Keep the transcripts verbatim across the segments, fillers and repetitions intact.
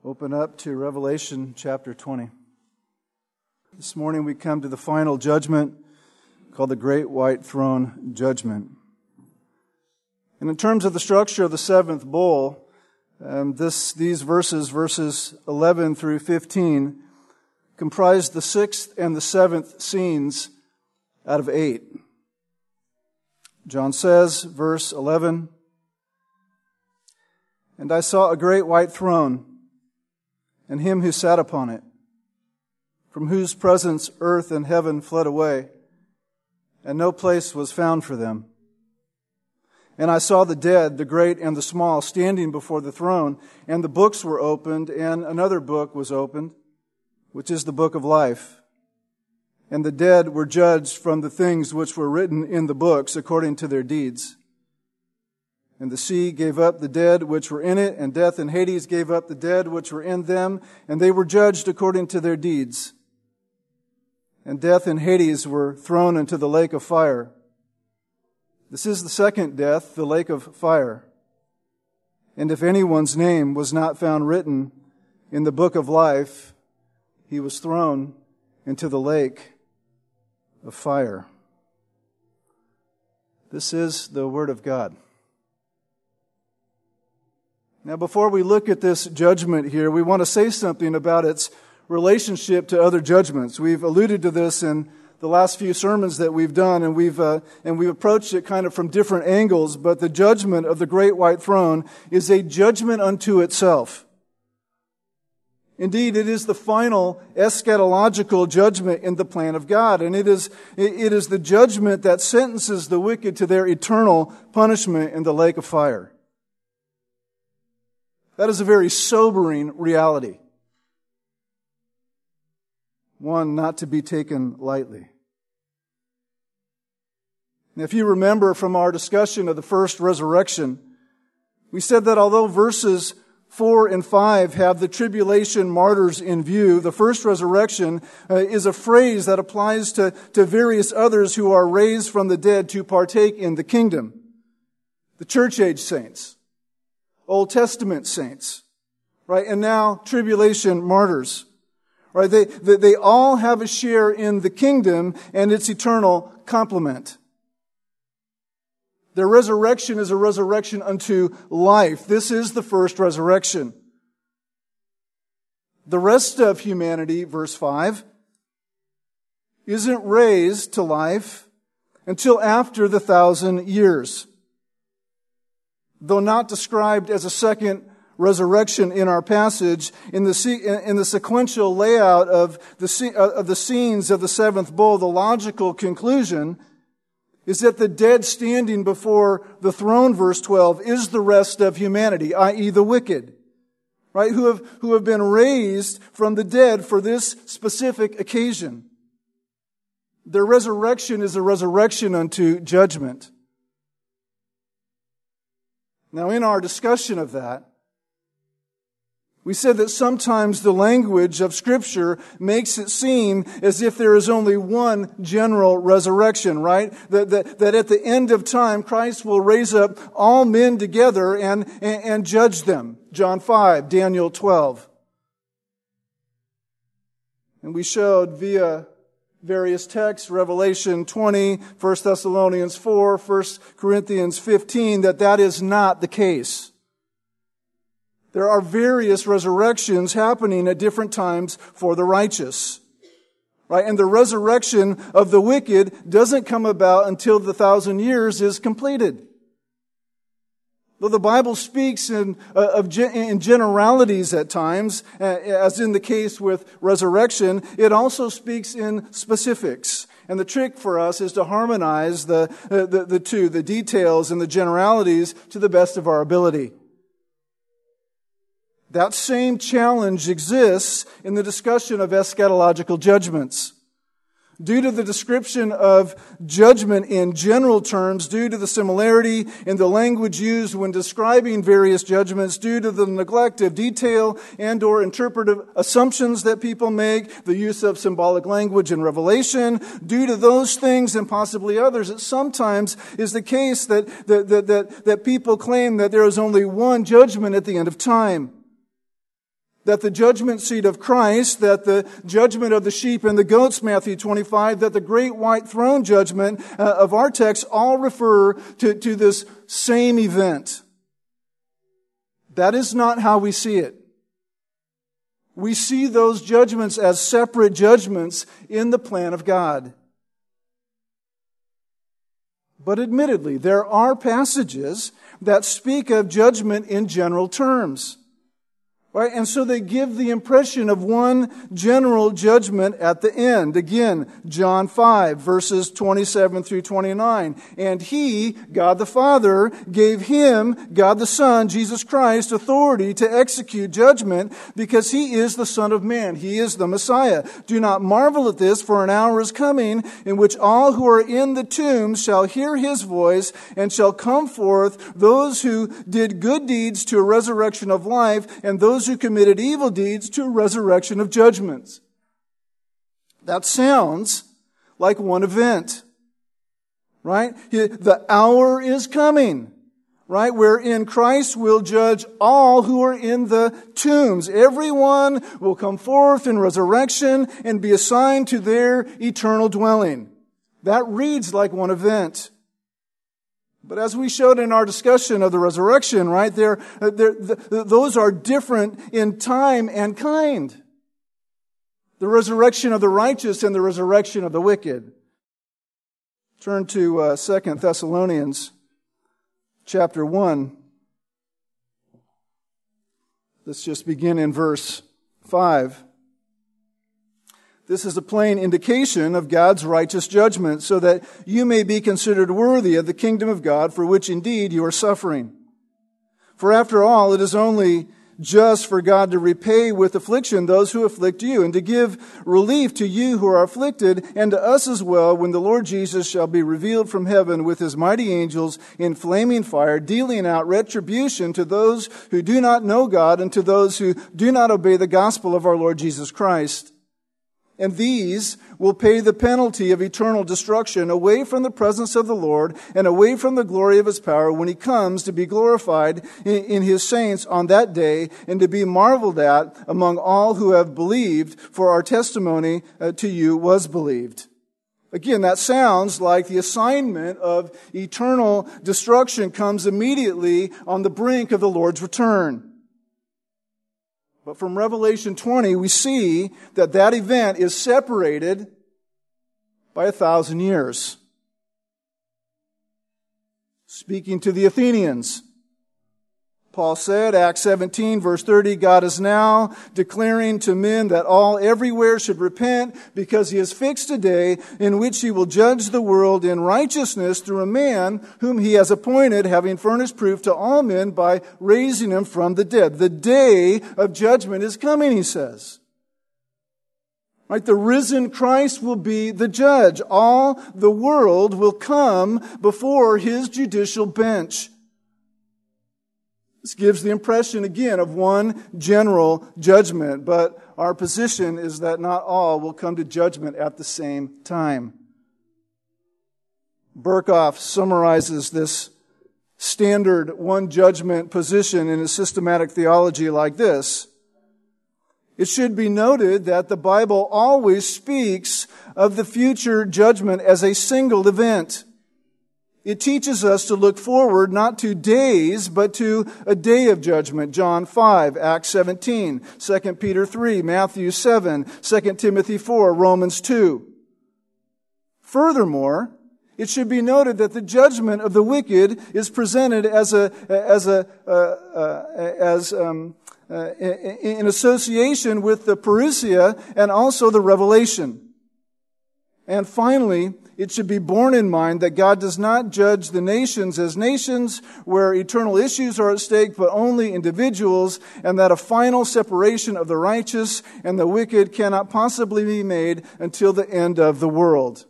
Open up to Revelation chapter twenty. This morning we come to the final judgment called the Great White Throne Judgment. And in terms of the structure of the seventh bowl, um, this these verses, verses eleven through fifteen, comprise the sixth and the seventh scenes out of eight. John says, verse eleven, "And I saw a great white throne, and him who sat upon it, from whose presence earth and heaven fled away, and no place was found for them. And I saw the dead, the great and the small, standing before the throne, and the books were opened, and another book was opened, which is the book of life. And the dead were judged from the things which were written in the books according to their deeds. And the sea gave up the dead which were in it, and death and Hades gave up the dead which were in them, and they were judged according to their deeds. And death and Hades were thrown into the lake of fire. This is the second death, the lake of fire. And if anyone's name was not found written in the book of life, he was thrown into the lake of fire." This is the Word of God. Now, before we look at this judgment here, we want to say something about its relationship to other judgments. We've alluded to this in the last few sermons that we've done, and we've uh, and we've approached it kind of from different angles. But the judgment of the Great White Throne is a judgment unto itself. Indeed, it is the final eschatological judgment in the plan of God, and it is it is the judgment that sentences the wicked to their eternal punishment in the lake of fire. That is a very sobering reality. One not to be taken lightly. And if you remember from our discussion of the first resurrection, we said that although verses four and five have the tribulation martyrs in view, the first resurrection uh, is a phrase that applies to, to various others who are raised from the dead to partake in the kingdom. The church age saints, Old Testament saints, right? And now tribulation martyrs, right? They, they, they all have a share in the kingdom and its eternal complement. Their resurrection is a resurrection unto life. This is the first resurrection. The rest of humanity, verse five, isn't raised to life until after the thousand years. Though not described as a second resurrection in our passage, in the in the sequential layout of the of the scenes of the seventh bowl, the logical conclusion is that the dead standing before the throne, verse twelve, is the rest of humanity, that is the wicked, right? Who have who have been raised from the dead for this specific occasion. Their resurrection is a resurrection unto judgment. Now, in our discussion of that, we said that sometimes the language of Scripture makes it seem as if there is only one general resurrection, right? That, that, that at the end of time, Christ will raise up all men together and, and, and judge them. John five, Daniel twelve. And we showed via various texts, Revelation twenty, First Thessalonians four, First Corinthians fifteen, that that is not the case. There are various resurrections happening at different times for the righteous. Right? And the resurrection of the wicked doesn't come about until the thousand years is completed. Though the Bible speaks in, uh, of in generalities at times, uh, as in the case with resurrection, it also speaks in specifics. And the trick for us is to harmonize the, uh, the, the two, the details and the generalities, to the best of our ability. That same challenge exists in the discussion of eschatological judgments. Due to the description of judgment in general terms, due to the similarity in the language used when describing various judgments, due to the neglect of detail and or interpretive assumptions that people make, the use of symbolic language in Revelation, due to those things and possibly others, it sometimes is the case that, that, that, that, that people claim that there is only one judgment at the end of time. that the judgment seat of Christ, that the judgment of the sheep and the goats, Matthew twenty-five, that the great white throne judgment uh, of our text all refer to, to this same event. That is not how we see it. We see those judgments as separate judgments in the plan of God. But admittedly, there are passages that speak of judgment in general terms. Right? And so they give the impression of one general judgment at the end. Again, John five, verses twenty-seven through twenty-nine. And He, God the Father, gave Him, God the Son, Jesus Christ, authority to execute judgment because He is the Son of Man. He is the Messiah. Do not marvel at this, for an hour is coming in which all who are in the tombs shall hear His voice and shall come forth, those who did good deeds to a resurrection of life, and those who committed evil deeds to a resurrection of judgments. That sounds like one event, right? The hour is coming, right? Wherein Christ will judge all who are in the tombs. Everyone will come forth in resurrection and be assigned to their eternal dwelling. That reads like one event. But as we showed in our discussion of the resurrection, right, they're, they're, the, those are different in time and kind. The resurrection of the righteous and the resurrection of the wicked. Turn to uh, Second Thessalonians chapter one. Let's just begin in verse five. This is a plain indication of God's righteous judgment, so that you may be considered worthy of the kingdom of God, for which indeed you are suffering. For after all, it is only just for God to repay with affliction those who afflict you, and to give relief to you who are afflicted, and to us as well, when the Lord Jesus shall be revealed from heaven with His mighty angels in flaming fire, dealing out retribution to those who do not know God, and to those who do not obey the gospel of our Lord Jesus Christ. And these will pay the penalty of eternal destruction away from the presence of the Lord and away from the glory of His power when He comes to be glorified in His saints on that day and to be marveled at among all who have believed, for our testimony to you was believed. Again, that sounds like the assignment of eternal destruction comes immediately on the brink of the Lord's return. But from Revelation twenty, we see that that event is separated by a thousand years. Speaking to the Athenians, Paul said, Acts seventeen, verse thirty, God is now declaring to men that all everywhere should repent, because He has fixed a day in which He will judge the world in righteousness through a man whom He has appointed, having furnished proof to all men by raising Him from the dead. The day of judgment is coming, he says. Right? The risen Christ will be the judge. All the world will come before His judicial bench. This gives the impression, again, of one general judgment, but our position is that not all will come to judgment at the same time. Berkhoff summarizes this standard one judgment position in his systematic theology like this. It should be noted that the Bible always speaks of the future judgment as a single event. It teaches us to look forward not to days, but to a day of judgment. John five, Acts seventeen, Second Peter three, Matthew seven, Second Timothy four, Romans two. Furthermore, it should be noted that the judgment of the wicked is presented as a as a uh, uh, as um, uh, in association with the parousia and also the revelation. And finally, it should be borne in mind that God does not judge the nations as nations where eternal issues are at stake, but only individuals, and that a final separation of the righteous and the wicked cannot possibly be made until the end of the world.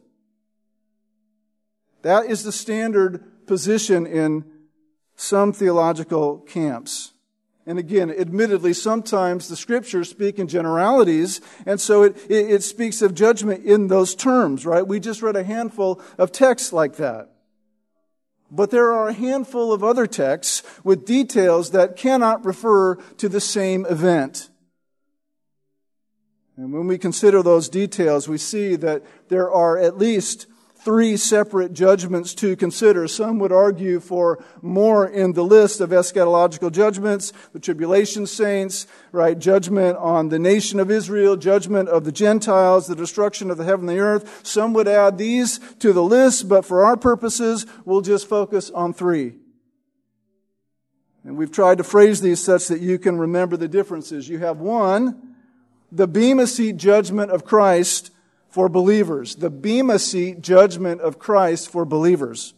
That is the standard position in some theological camps. And again, admittedly, sometimes the Scriptures speak in generalities, and so it, it, it speaks of judgment in those terms, right? We just read a handful of texts like that. But there are a handful of other texts with details that cannot refer to the same event. And when we consider those details, we see that there are at least three separate judgments to consider. Some would argue for more in the list of eschatological judgments: the tribulation saints, right? Judgment on the nation of Israel, judgment of the Gentiles, the destruction of the heaven and the earth. Some would add these to the list, but for our purposes, we'll just focus on three. And we've tried to phrase these such that you can remember the differences. You have one, the Bema Seat judgment of Christ for believers. The Bema Seat judgment of Christ for believers.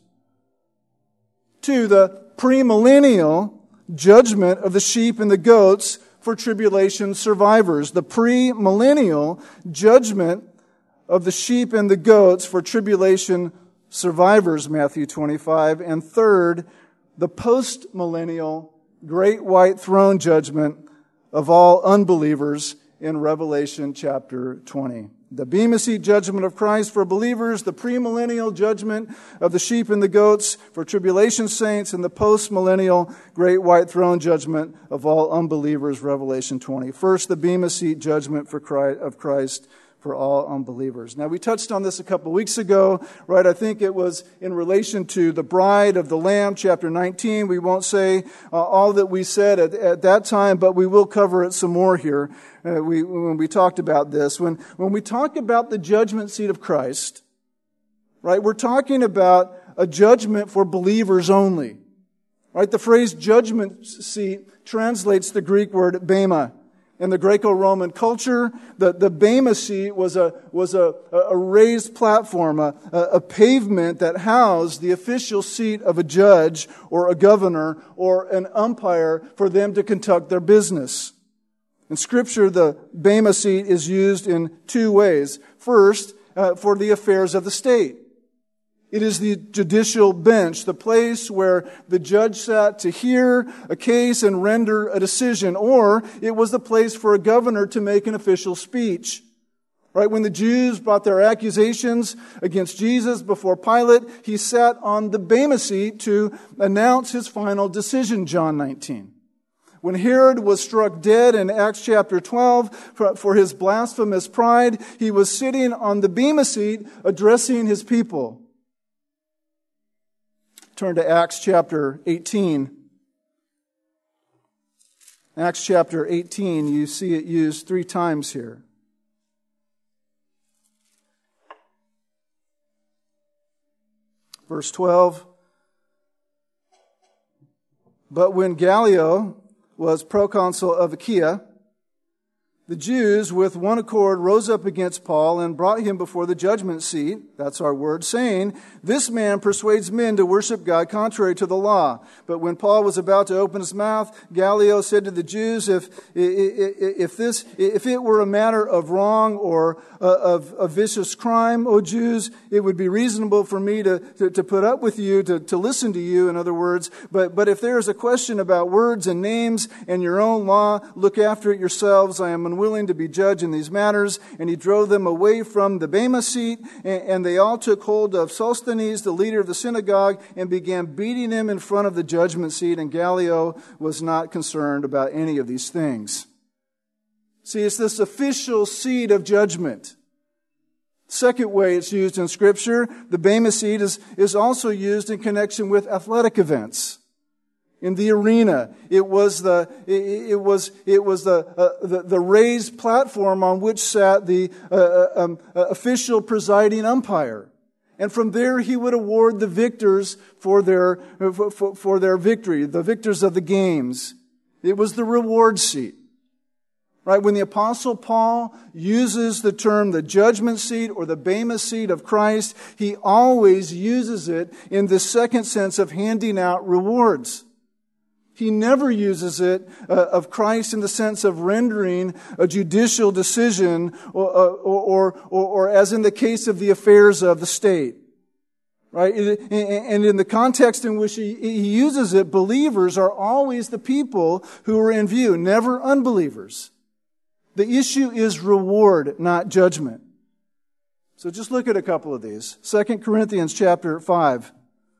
Two, the premillennial judgment of the sheep and the goats for tribulation survivors. The premillennial judgment of the sheep and the goats for tribulation survivors, Matthew twenty-five. And third, the post-millennial great white throne judgment of all unbelievers in Revelation chapter twenty. The Bema Seat judgment of Christ for believers, the premillennial judgment of the sheep and the goats for tribulation saints, and the post-millennial great white throne judgment of all unbelievers, Revelation twenty. First, the Bema Seat judgment for Christ, of Christ for all unbelievers. Now, we touched on this a couple weeks ago, right? I think it was in relation to the bride of the Lamb, chapter nineteen. We won't say uh, all that we said at, at that time, but we will cover it some more here. Uh, we, when we talked about this. When, when we talk about the judgment seat of Christ, right, we're talking about a judgment for believers only. Right? The phrase judgment seat translates the Greek word bema. In the Greco-Roman culture, the, the bema seat was a, was a, a raised platform, a, a pavement that housed the official seat of a judge or a governor or an umpire for them to conduct their business. In Scripture, the bema seat is used in two ways. First, uh, for the affairs of the state. It is the judicial bench, the place where the judge sat to hear a case and render a decision. Or it was the place for a governor to make an official speech. Right? When the Jews brought their accusations against Jesus before Pilate, he sat on the bema seat to announce his final decision, John nineteen. When Herod was struck dead in Acts chapter twelve for his blasphemous pride, he was sitting on the bema seat addressing his people. Turn to Acts chapter eighteen. Acts chapter eighteen, you see it used three times here. Verse twelve. But when Gallio was proconsul of Achaia, the Jews with one accord rose up against Paul and brought him before the judgment seat, that's our word, saying, "This man persuades men to worship God contrary to the law." But when Paul was about to open his mouth, Gallio said to the Jews, if, if, this, if it were a matter of wrong or of a vicious crime, O Jews, it would be reasonable for me to, to, to put up with you, to, to listen to you, in other words. But, but if there is a question about words and names and your own law, look after it yourselves. I am unwilling willing to be judged in these matters. And he drove them away from the bema seat, and, and they all took hold of Sosthenes, the leader of the synagogue, and began beating him in front of the judgment seat, and Gallio was not concerned about any of these things. See, it's this official seat of judgment. Second way it's used in Scripture, the bema seat is, is also used in connection with athletic events. In the arena, it was the it, it was it was the, uh, the the raised platform on which sat the uh, um, uh, official presiding umpire, and from there he would award the victors for their for, for their victory, the victors of the games. It was the reward seat. Right? When the Apostle Paul uses the term the judgment seat or the bema seat of Christ, he always uses it in the second sense of handing out rewards. He never uses it uh, of Christ in the sense of rendering a judicial decision or, or, or, or, or as in the case of the affairs of the state. Right? And in the context in which he, he uses it, believers are always the people who are in view, never unbelievers. The issue is reward, not judgment. So just look at a couple of these. Second Corinthians chapter five.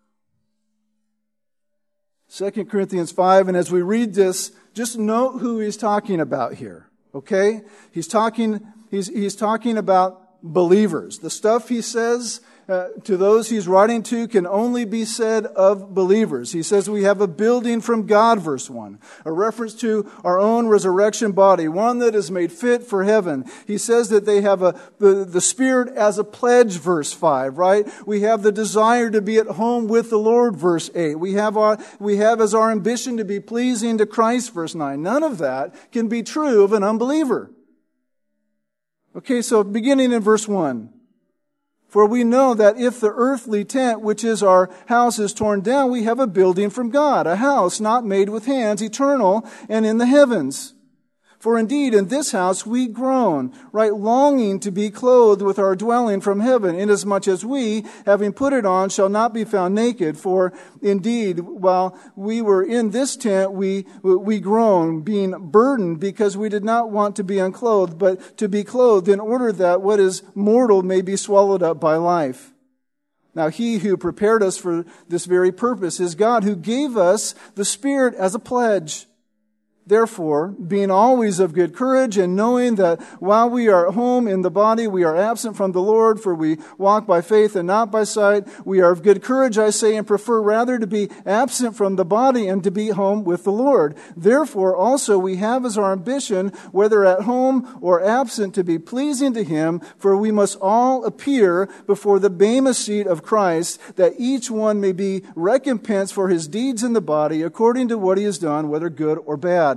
Second Corinthians five, and as we read this, just note who he's talking about here, okay? He's talking he's, he's talking about believers. The stuff he says uh, to those he's writing to can only be said of believers. He says we have a building from God, verse one, a reference to our own resurrection body, one that is made fit for heaven. He says that they have a the, the Spirit as a pledge, verse five, right? We have the desire to be at home with the Lord, verse eight. We have our we have as our ambition to be pleasing to Christ, verse nine. None of that can be true of an unbeliever. Okay, so beginning in verse one. For we know that if the earthly tent, which is our house, is torn down, we have a building from God, a house not made with hands, eternal and in the heavens. For indeed, in this house we groan, right, longing to be clothed with our dwelling from heaven, inasmuch as we, having put it on, shall not be found naked. For indeed, while we were in this tent, we we groan, being burdened, because we did not want to be unclothed, but to be clothed, in order that what is mortal may be swallowed up by life. Now he who prepared us for this very purpose is God, who gave us the Spirit as a pledge. Therefore, being always of good courage, and knowing that while we are at home in the body, we are absent from the Lord, for we walk by faith and not by sight. We are of good courage, I say, and prefer rather to be absent from the body and to be home with the Lord. Therefore, also we have as our ambition, whether at home or absent, to be pleasing to Him, for we must all appear before the bema seat of Christ, that each one may be recompensed for his deeds in the body, according to what he has done, whether good or bad.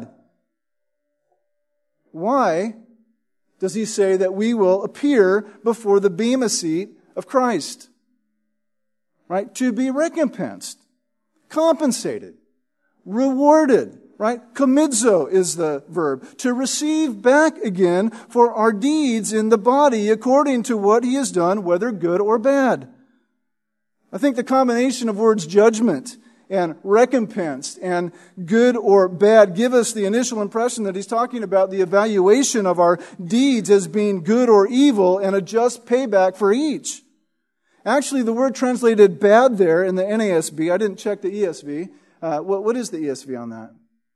Why does he say that we will appear before the bema seat of Christ? Right? To be recompensed, compensated, rewarded, right? Komidzo is the verb. To receive back again for our deeds in the body according to what he has done, whether good or bad. I think the combination of words judgment and recompensed and good or bad give us the initial impression that he's talking about the evaluation of our deeds as being good or evil and a just payback for each. Actually, the word translated bad there in the N A S B, I didn't check the E S V. Uh, what, what is the E S V on that?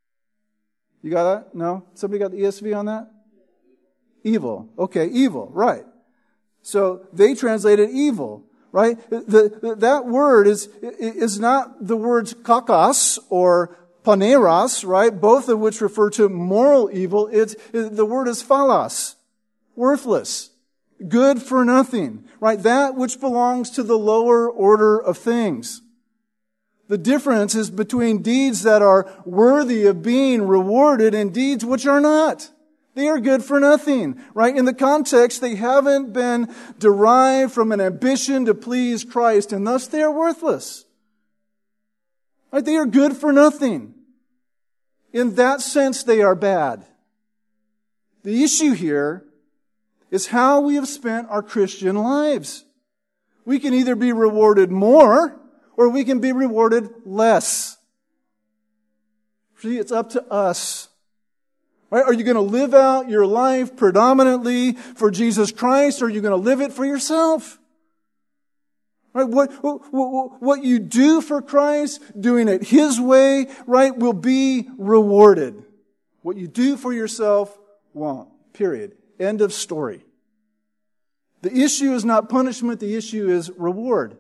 You got that? No? Somebody got the E S V on that? Evil. Okay, evil, right. So they translated evil. Right? The, the, that word is, is not the words kakos or paneros, right? Both of which refer to moral evil. It's, the word is phalos, worthless, good for nothing, right? That which belongs to the lower order of things. The difference is between deeds that are worthy of being rewarded and deeds which are not. They are good for nothing, right? In the context, they haven't been derived from an ambition to please Christ, and thus they are worthless. Right? They are good for nothing. In that sense, they are bad. The issue here is how we have spent our Christian lives. We can either be rewarded more, or we can be rewarded less. See, it's up to us. Right? Are you going to live out your life predominantly for Jesus Christ, or are you going to live it for yourself? Right? What, what, what you do for Christ, doing it His way, right, will be rewarded. What you do for yourself won't. Period. End of story. The issue is not punishment, the issue is reward.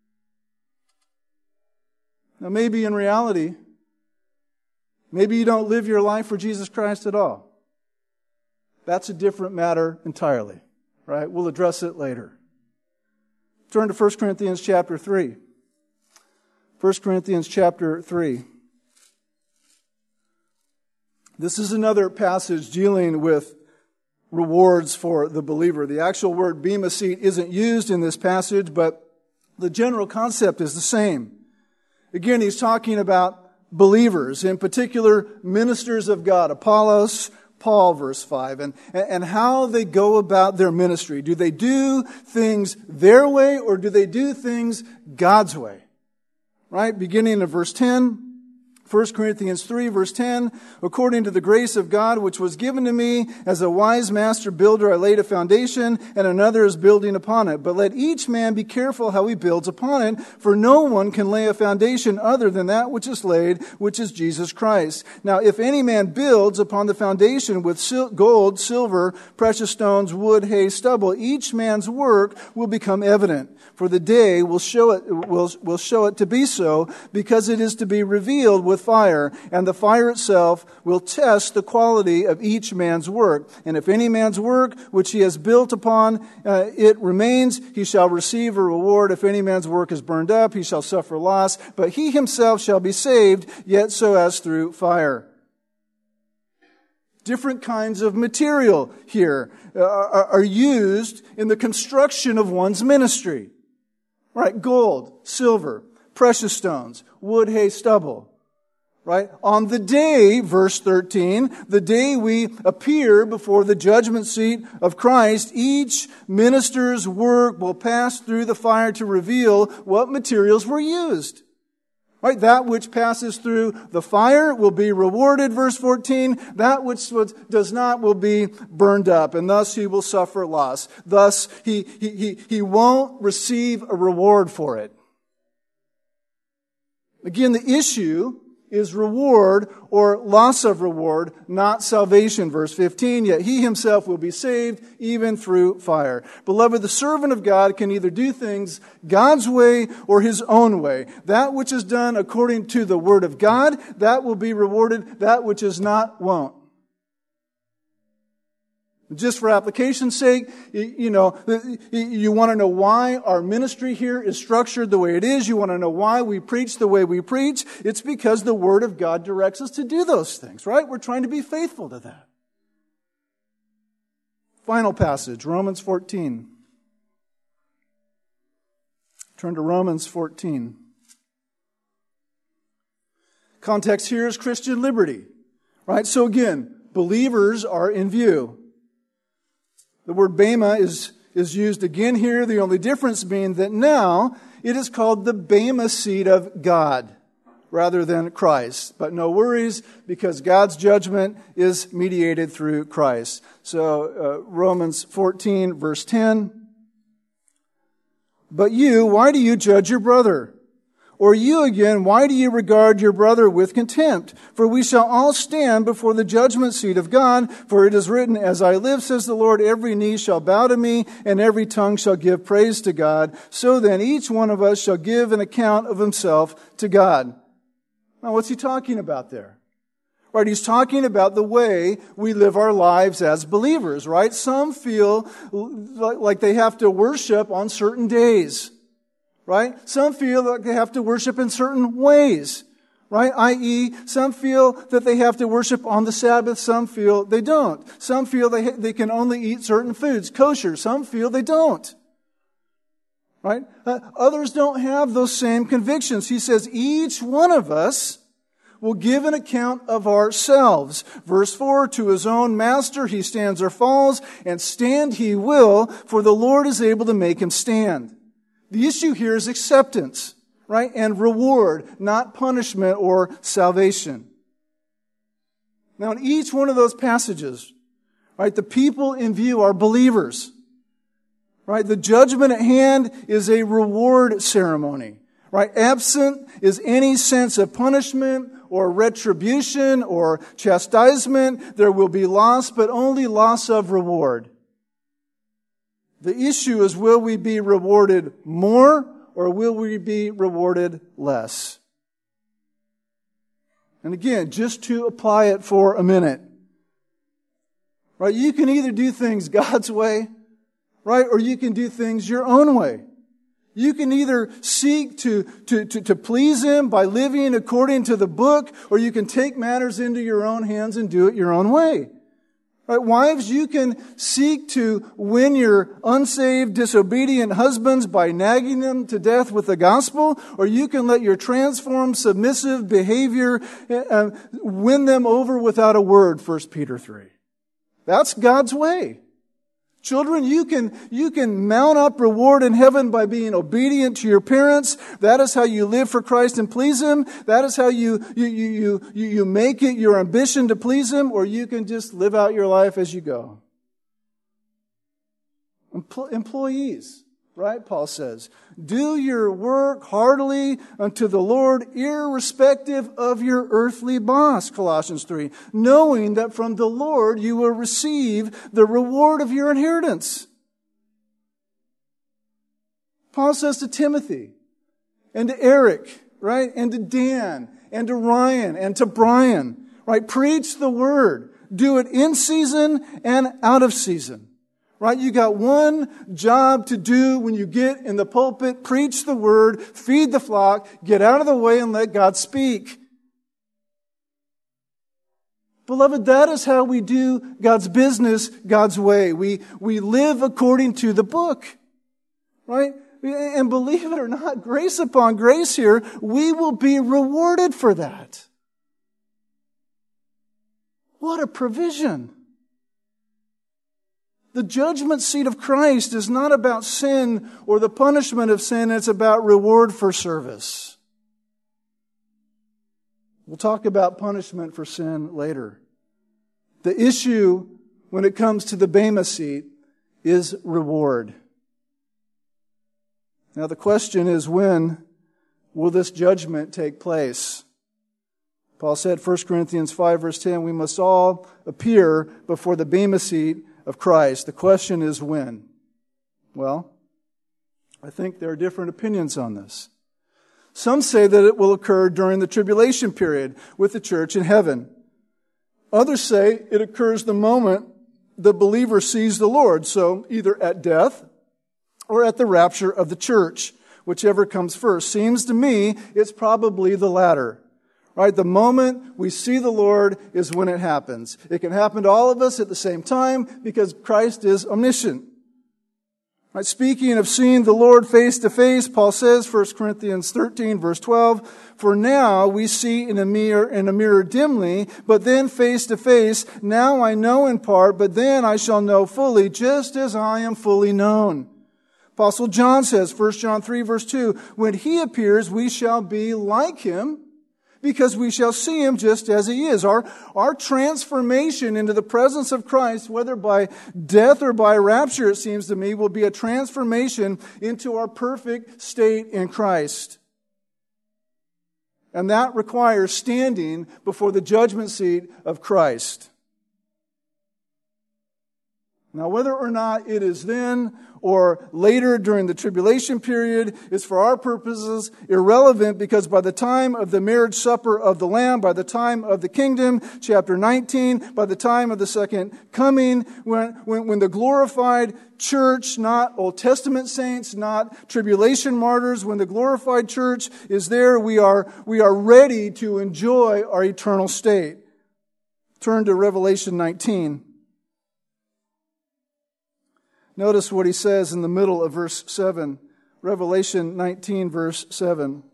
Now maybe in reality, maybe you don't live your life for Jesus Christ at all. That's a different matter entirely, right? We'll address it later. Turn to First Corinthians chapter three. First Corinthians chapter three. This is another passage dealing with rewards for the believer. The actual word bema seat isn't used in this passage, but the general concept is the same. Again, he's talking about believers, in particular ministers of God, Apollos, Paul, verse five, and, and how they go about their ministry. Do they do things their way, or do they do things God's way? Right? Beginning of verse ten, First Corinthians three, verse ten, according to the grace of God which was given to me, as a wise master builder I laid a foundation, and another is building upon it. But let each man be careful how he builds upon it, for no one can lay a foundation other than that which is laid, which is Jesus Christ. Now if any man builds upon the foundation with sil- gold, silver, precious stones, wood, hay, stubble, each man's work will become evident. For the day will show it, will, will show it to be so, because it is to be revealed with fire, and the fire itself will test the quality of each man's work. And if any man's work which he has built upon uh, it remains, he shall receive a reward. If any man's work is burned up, he shall suffer loss, but he himself shall be saved, yet so as through fire. Different kinds of material here uh, are, are used in the construction of one's ministry. Right? Gold, silver, precious stones, wood, hay, stubble. Right? On the day, verse thirteen, the day we appear before the judgment seat of Christ, each minister's work will pass through the fire to reveal what materials were used. Right? That which passes through the fire will be rewarded, verse fourteen. That which does not will be burned up, and thus he will suffer loss. Thus he, he, he, he won't receive a reward for it. Again, the issue is reward or loss of reward, not salvation. Verse fifteen, yet he himself will be saved even through fire. Beloved, the servant of God can either do things God's way or his own way. That which is done according to the word of God, that will be rewarded. That which is not, won't. Just for application's sake, you know, you want to know why our ministry here is structured the way it is. You want to know why we preach the way we preach. It's because the Word of God directs us to do those things, right? We're trying to be faithful to that. Final passage, Romans fourteen. Turn to Romans fourteen. Context here is Christian liberty, right? So again, believers are in view. The word bema is, is used again here, the only difference being that now it is called the bema seat of God rather than Christ. But no worries, because God's judgment is mediated through Christ. So uh, Romans fourteen, verse ten. But you, why do you judge your brother? Or you again, why do you regard your brother with contempt? For we shall all stand before the judgment seat of God. For it is written, as I live, says the Lord, every knee shall bow to me, and every tongue shall give praise to God. So then each one of us shall give an account of himself to God. Now what's he talking about there? Right, he's talking about the way we live our lives as believers, right? Some feel like they have to worship on certain days. Right? Some feel like they have to worship in certain ways. Right? that is, some feel that they have to worship on the Sabbath. Some feel they don't. Some feel they, ha- they can only eat certain foods, kosher. Some feel they don't. Right? Uh, others don't have those same convictions. He says each one of us will give an account of ourselves. Verse four, to his own master he stands or falls, and stand he will, for the Lord is able to make him stand. The issue here is acceptance, right? And reward, not punishment or salvation. Now, in each one of those passages, right, the people in view are believers, right? The judgment at hand is a reward ceremony, right? Absent is any sense of punishment or retribution or chastisement. There will be loss, but only loss of reward. The issue is, will we be rewarded more or will we be rewarded less? And again, just to apply it for a minute. Right? You can either do things God's way, right? Or you can do things your own way. You can either seek to, to, to, to please Him by living according to the book, or you can take matters into your own hands and do it your own way. Right, wives, you can seek to win your unsaved, disobedient husbands by nagging them to death with the gospel, or you can let your transformed, submissive behavior uh, win them over without a word, First Peter three. That's God's way. Children, you can, you can mount up reward in heaven by being obedient to your parents. That is how you live for Christ and please Him. That is how you, you, you, you, you make it your ambition to please Him, or you can just live out your life as you go. Empl- employees, right? Paul says, do your work heartily unto the Lord, irrespective of your earthly boss, Colossians three, knowing that from the Lord you will receive the reward of your inheritance. Paul says to Timothy and to Eric, right? And to Dan and to Ryan and to Brian, right? Preach the word. Do it in season and out of season. Right? You got one job to do when you get in the pulpit, preach the word, feed the flock, get out of the way and let God speak. Beloved, that is how we do God's business God's way. We, we live according to the book. Right? And believe it or not, grace upon grace here, we will be rewarded for that. What a provision. The judgment seat of Christ is not about sin or the punishment of sin. It's about reward for service. We'll talk about punishment for sin later. The issue when it comes to the Bema seat is reward. Now the question is, when will this judgment take place? Paul said, First Corinthians five verse ten, we must all appear before the Bema seat of Christ. The question is when? Well, I think there are different opinions on this. Some say that it will occur during the tribulation period with the church in heaven. Others say it occurs the moment the believer sees the Lord, so either at death or at the rapture of the church, whichever comes first. Seems to me it's probably the latter. Right? The moment we see the Lord is when it happens. It can happen to all of us at the same time because Christ is omniscient. Right? Speaking of seeing the Lord face to face, Paul says, First Corinthians thirteen verse twelve, for now we see in a mirror, in a mirror dimly, but then face to face. Now I know in part, but then I shall know fully, just as I am fully known. Apostle John says, First John three verse two, when He appears, we shall be like Him, because we shall see Him just as He is. Our, our transformation into the presence of Christ, whether by death or by rapture, it seems to me, will be a transformation into our perfect state in Christ. And that requires standing before the judgment seat of Christ. Now, whether or not it is then or later during the tribulation period is for our purposes irrelevant, because by the time of the marriage supper of the Lamb, by the time of the kingdom, chapter nineteen, by the time of the second coming, when, when, when the glorified church, not Old Testament saints, not tribulation martyrs, when the glorified church is there, we are, we are ready to enjoy our eternal state. Turn to Revelation nineteen. Notice what he says in the middle of verse seven. Revelation nineteen, verse seven.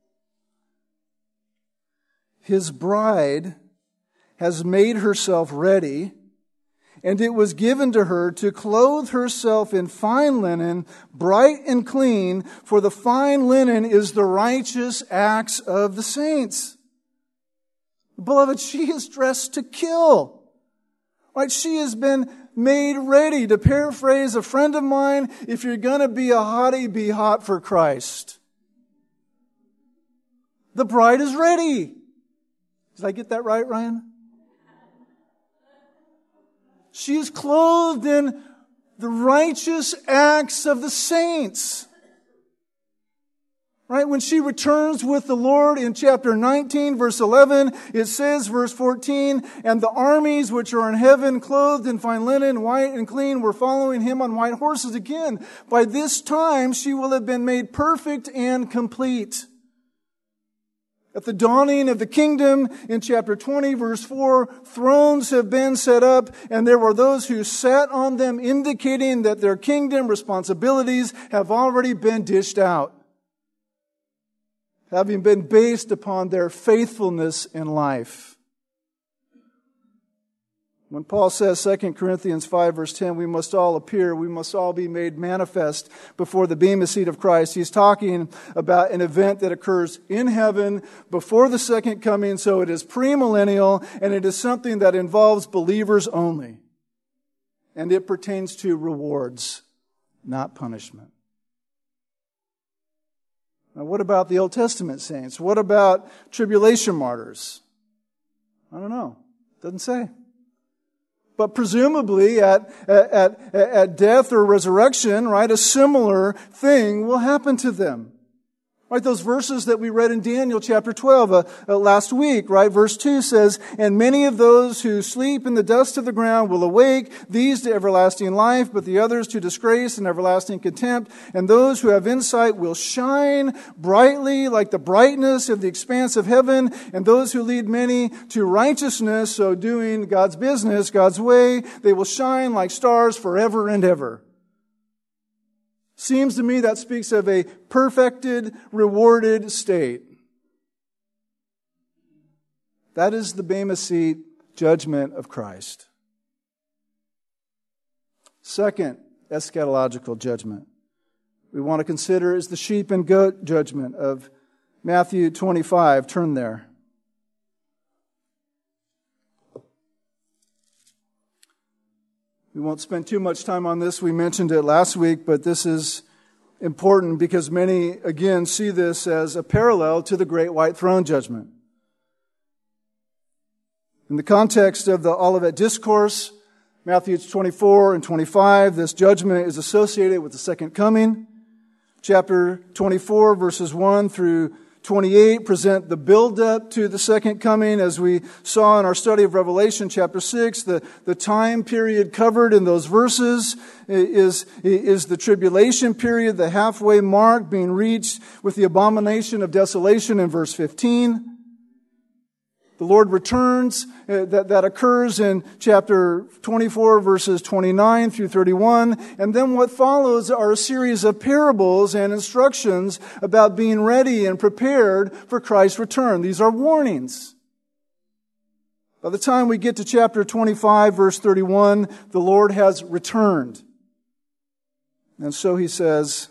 His bride has made herself ready, and it was given to her to clothe herself in fine linen, bright and clean, for the fine linen is the righteous acts of the saints. Beloved, she is dressed to kill. Right? She has been made ready. To paraphrase a friend of mine, if you're going to be a hottie, be hot for Christ. The bride is ready. Did I get that right, Ryan? She is clothed in the righteous acts of the saints. Right? When she returns with the Lord in chapter nineteen, verse eleven, it says, verse fourteen, and the armies which are in heaven, clothed in fine linen, white and clean, were following Him on white horses. Again, by this time she will have been made perfect and complete. At the dawning of the kingdom, in chapter twenty, verse four, thrones have been set up, and there were those who sat on them, indicating that their kingdom responsibilities have already been dished out, having been based upon their faithfulness in life. When Paul says, Second Corinthians five, verse ten, we must all appear, we must all be made manifest before the bema seat of Christ, he's talking about an event that occurs in heaven before the second coming, so it is premillennial, and it is something that involves believers only. And it pertains to rewards, not punishment. Now, what about the Old Testament saints? What about tribulation martyrs? I don't know. Doesn't say. But presumably at, at, at death or resurrection, right, a similar thing will happen to them. Right, those verses that we read in Daniel chapter twelve uh, uh, last week, right, verse two says, and many of those who sleep in the dust of the ground will awake, these to everlasting life, but the others to disgrace and everlasting contempt. And those who have insight will shine brightly like the brightness of the expanse of heaven. And those who lead many to righteousness, so doing God's business, God's way, they will shine like stars forever and ever. Seems to me that speaks of a perfected, rewarded state. That is the Bema Seat judgment of Christ. Second eschatological judgment we want to consider is the sheep and goat judgment of Matthew twenty-five. Turn there. We won't spend too much time on this. We mentioned it last week, but this is important because many, again, see this as a parallel to the great white throne judgment. In the context of the Olivet Discourse, Matthew twenty-four and twenty-five, this judgment is associated with the second coming. Chapter twenty-four, verses one through twenty-eight present the build-up to the second coming. As we saw in our study of Revelation chapter six, the, the time period covered in those verses is, is the tribulation period, the halfway mark being reached with the abomination of desolation in verse fifteen. The Lord returns, uh, that, that occurs in chapter twenty-four, verses twenty-nine through thirty-one. And then what follows are a series of parables and instructions about being ready and prepared for Christ's return. These are warnings. By the time we get to chapter twenty-five, verse thirty-one, the Lord has returned. And so he says,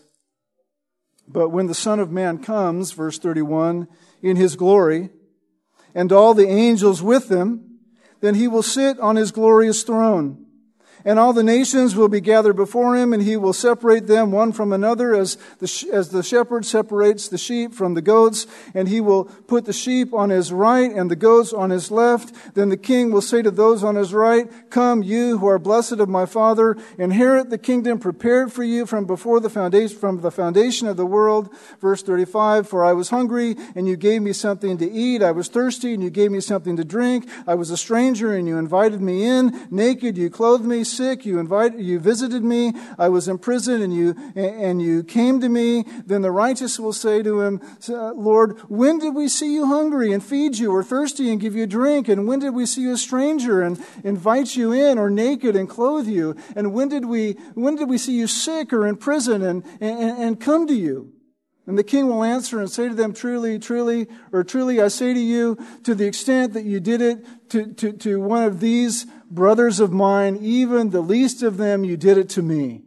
but when the Son of Man comes, verse thirty-one, in his glory, and all the angels with him, then he will sit on his glorious throne. And all the nations will be gathered before him, and he will separate them one from another as the, as the shepherd separates the sheep from the goats. And he will put the sheep on his right and the goats on his left. Then the king will say to those on his right, come, you who are blessed of my Father, inherit the kingdom prepared for you from before the foundation, from the foundation of the world. Verse thirty-five, for I was hungry, and you gave me something to eat. I was thirsty, and you gave me something to drink. I was a stranger, and you invited me in. Naked, you clothed me. Sick, you invited, you visited me. I was in prison, and you and you came to me. Then the righteous will say to him, Lord, when did we see you hungry and feed you, or thirsty and give you drink? And when did we see you a stranger and invite you in, or naked and clothe you? And when did we when did we see you sick or in prison and and, and come to you? And the king will answer and say to them, truly, truly, or truly I say to you, to the extent that you did it to, to, to one of these brothers of mine, even the least of them, you did it to me.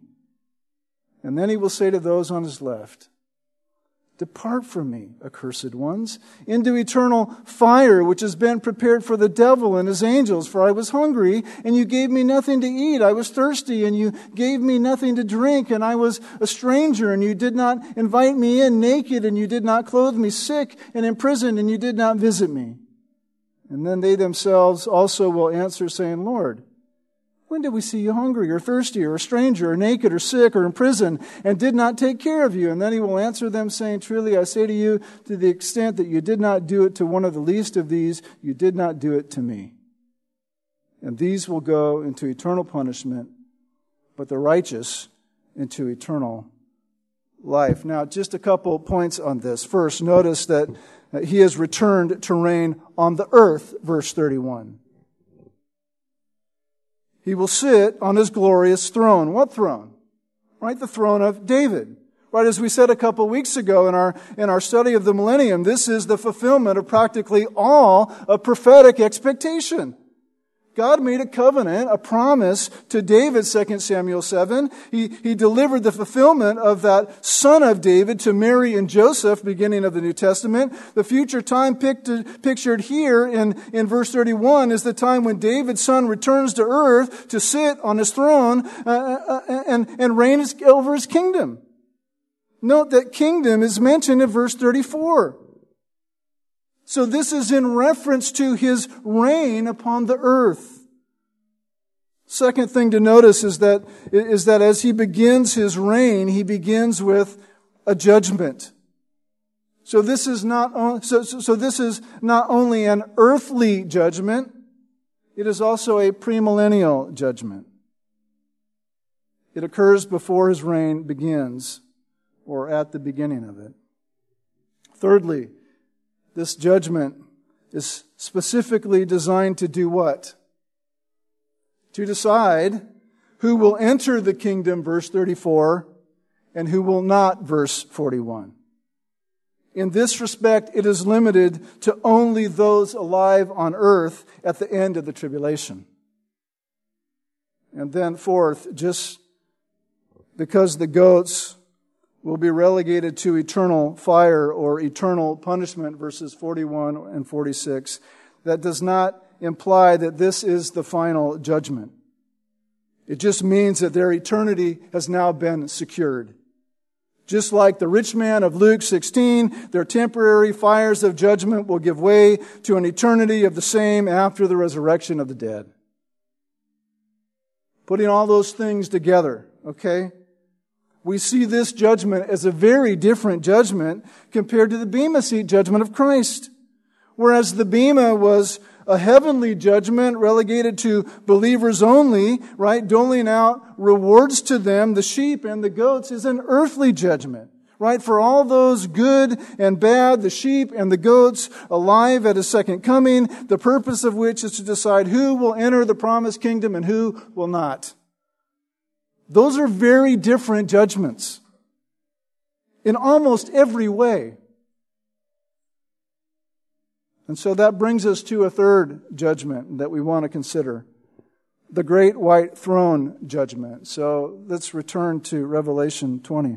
And then he will say to those on his left, depart from me, accursed ones, into eternal fire, which has been prepared for the devil and his angels. For I was hungry, and you gave me nothing to eat. I was thirsty, and you gave me nothing to drink. And I was a stranger, and you did not invite me in. Naked, and you did not clothe me. Sick and in prison, and you did not visit me. And then they themselves also will answer, saying, Lord, when did we see you hungry or thirsty or a stranger or naked or sick or in prison and did not take care of you? And then he will answer them saying, truly I say to you, to the extent that you did not do it to one of the least of these, you did not do it to me. And these will go into eternal punishment, but the righteous into eternal life. Now, just a couple points on this. First, notice that he has returned to reign on the earth, verse thirty-one. He will sit on his glorious throne. What throne? Right? The throne of David. Right? As we said a couple of weeks ago in our, in our study of the millennium, this is the fulfillment of practically all of prophetic expectation. God made a covenant, a promise to David, Second Samuel seven. He, he delivered the fulfillment of that son of David to Mary and Joseph, beginning of the New Testament. The future time pict- pictured here in, in verse thirty-one is the time when David's son returns to earth to sit on his throne uh, uh, and, and reign over his kingdom. Note that kingdom is mentioned in verse thirty-four. So this is in reference to his reign upon the earth. Second thing to notice is that, is that as he begins his reign, he begins with a judgment. So this is not, so, so this is not only an earthly judgment, it is also a premillennial judgment. It occurs before his reign begins, or at the beginning of it. Thirdly, this judgment is specifically designed to do what? To decide who will enter the kingdom, verse thirty-four, and who will not, verse forty-one. In this respect, it is limited to only those alive on earth at the end of the tribulation. And then fourth, just because the goats will be relegated to eternal fire or eternal punishment, verses forty-one and forty-six. That does not imply that this is the final judgment. It just means that their eternity has now been secured. Just like the rich man of Luke sixteen, their temporary fires of judgment will give way to an eternity of the same after the resurrection of the dead. Putting all those things together, okay? We see this judgment as a very different judgment compared to the Bema Seat judgment of Christ. Whereas the Bema was a heavenly judgment relegated to believers only, right? Doling out rewards to them, the sheep and the goats, is an earthly judgment, right? For all those good and bad, the sheep and the goats alive at His second coming, the purpose of which is to decide who will enter the promised kingdom and who will not. Those are very different judgments in almost every way. And so that brings us to a third judgment that we want to consider. The great white throne judgment. So let's return to Revelation twenty.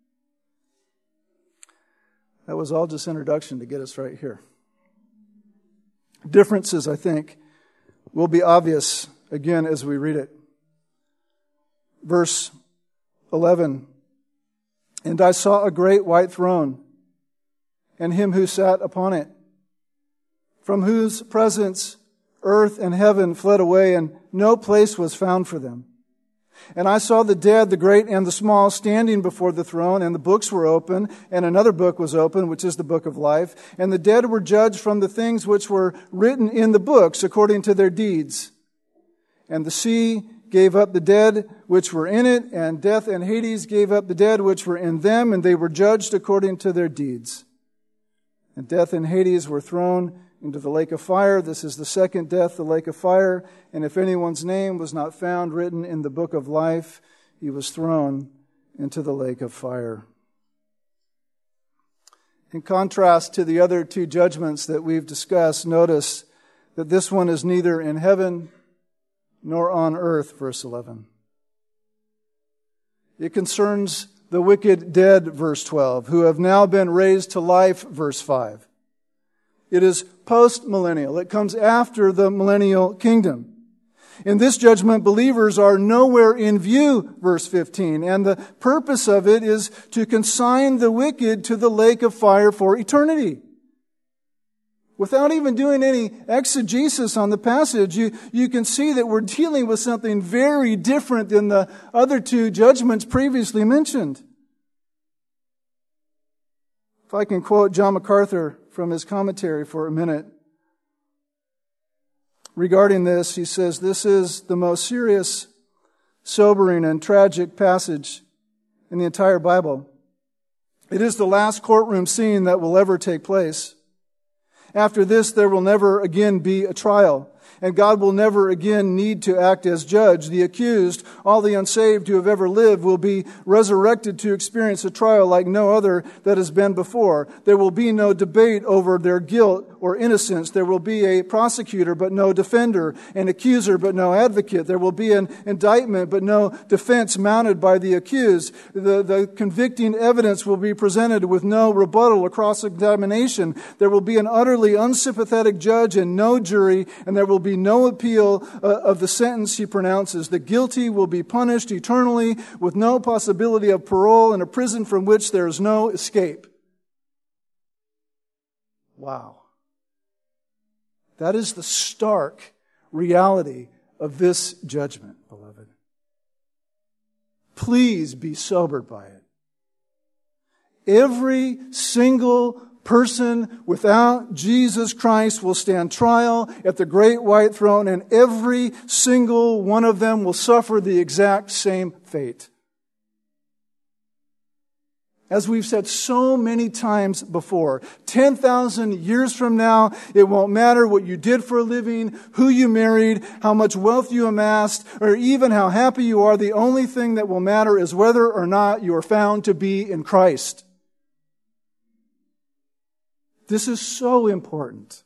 That was all just introduction to get us right here. Differences, I think, will be obvious again as we read it. Verse eleven, and I saw a great white throne, and Him who sat upon it, from whose presence earth and heaven fled away, and no place was found for them. And I saw the dead, the great and the small, standing before the throne, and the books were open, and another book was open, which is the book of life. And the dead were judged from the things which were written in the books according to their deeds. And the sea gave up the dead which were in it, and death and Hades gave up the dead which were in them, and they were judged according to their deeds. And death and Hades were thrown into the lake of fire. This is the second death, the lake of fire. And if anyone's name was not found written in the book of life, he was thrown into the lake of fire. In contrast to the other two judgments that we've discussed, notice that this one is neither in heaven nor on earth, verse eleven. It concerns the wicked dead, verse twelve, who have now been raised to life, verse five. It is post-millennial. It comes after the millennial kingdom. In this judgment, believers are nowhere in view, verse fifteen, and the purpose of it is to consign the wicked to the lake of fire for eternity. Without even doing any exegesis on the passage, you, you can see that we're dealing with something very different than the other two judgments previously mentioned. If I can quote John MacArthur from his commentary for a minute. Regarding this, he says, this is the most serious, sobering, and tragic passage in the entire Bible. It is the last courtroom scene that will ever take place. After this, there will never again be a trial. and God will never again need to act as judge. The accused, all the unsaved who have ever lived, will be resurrected to experience a trial like no other that has been before. There will be no debate over their guilt or innocence. There will be a prosecutor but no defender, an accuser but no advocate. There will be an indictment but no defense mounted by the accused. The, the convicting evidence will be presented with no rebuttal or cross-examination. There will be an utterly unsympathetic judge and no jury, and there will be no appeal uh, of the sentence he pronounces. The guilty will be punished eternally with no possibility of parole in a prison from which there is no escape. Wow. That is the stark reality of this judgment, beloved. Please be sobered by it. Every single person without Jesus Christ will stand trial at the great white throne, and every single one of them will suffer the exact same fate. As we've said so many times before, ten thousand years from now, it won't matter what you did for a living, who you married, how much wealth you amassed, or even how happy you are. The only thing that will matter is whether or not you are found to be in Christ. This is so important.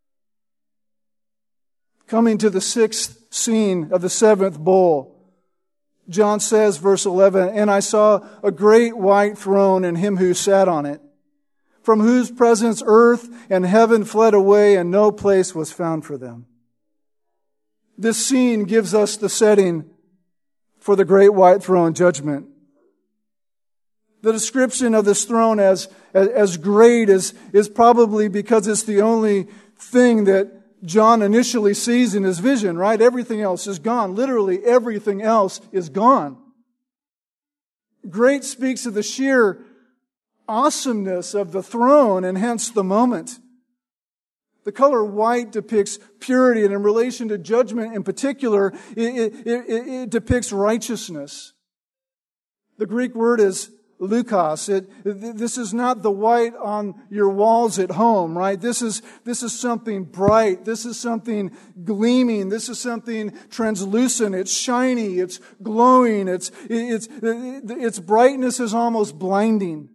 Coming to the sixth scene of the seventh bowl, John says, verse eleven, "And I saw a great white throne and him who sat on it, from whose presence earth and heaven fled away, and no place was found for them." This scene gives us the setting for the great white throne judgment. The description of this throne as, as, as great is, is probably because it's the only thing that John initially sees in his vision, right? Everything else is gone. Literally everything else is gone. Great speaks of the sheer awesomeness of the throne and hence the moment. The color white depicts purity, and in relation to judgment in particular, it, it, it, it depicts righteousness. The Greek word is Lukos. It, this is not the white on your walls at home, right? This is, this is something bright. This is something gleaming. This is something translucent. It's shiny. It's glowing. It's, it's, its brightness is almost blinding.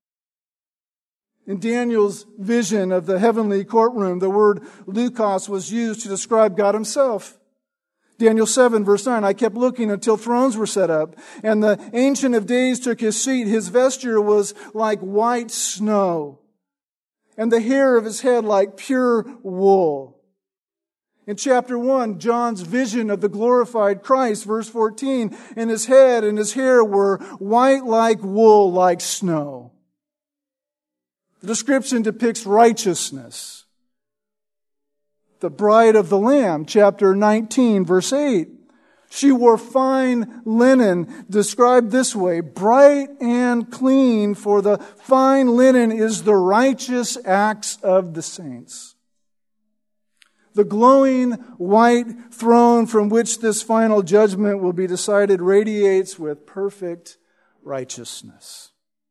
In Daniel's vision of the heavenly courtroom, the word Lukos was used to describe God Himself. Daniel seven, verse nine, "I kept looking until thrones were set up, and the Ancient of Days took his seat. His vesture was like white snow, and the hair of his head like pure wool." In chapter one, John's vision of the glorified Christ, verse fourteen, "And his head and his hair were white like wool, like snow." The description depicts righteousness. The bride of the Lamb, chapter nineteen, verse eight. "She wore fine linen," described this way, "bright and clean, for the fine linen is the righteous acts of the saints." The glowing white throne from which this final judgment will be decided radiates with perfect righteousness.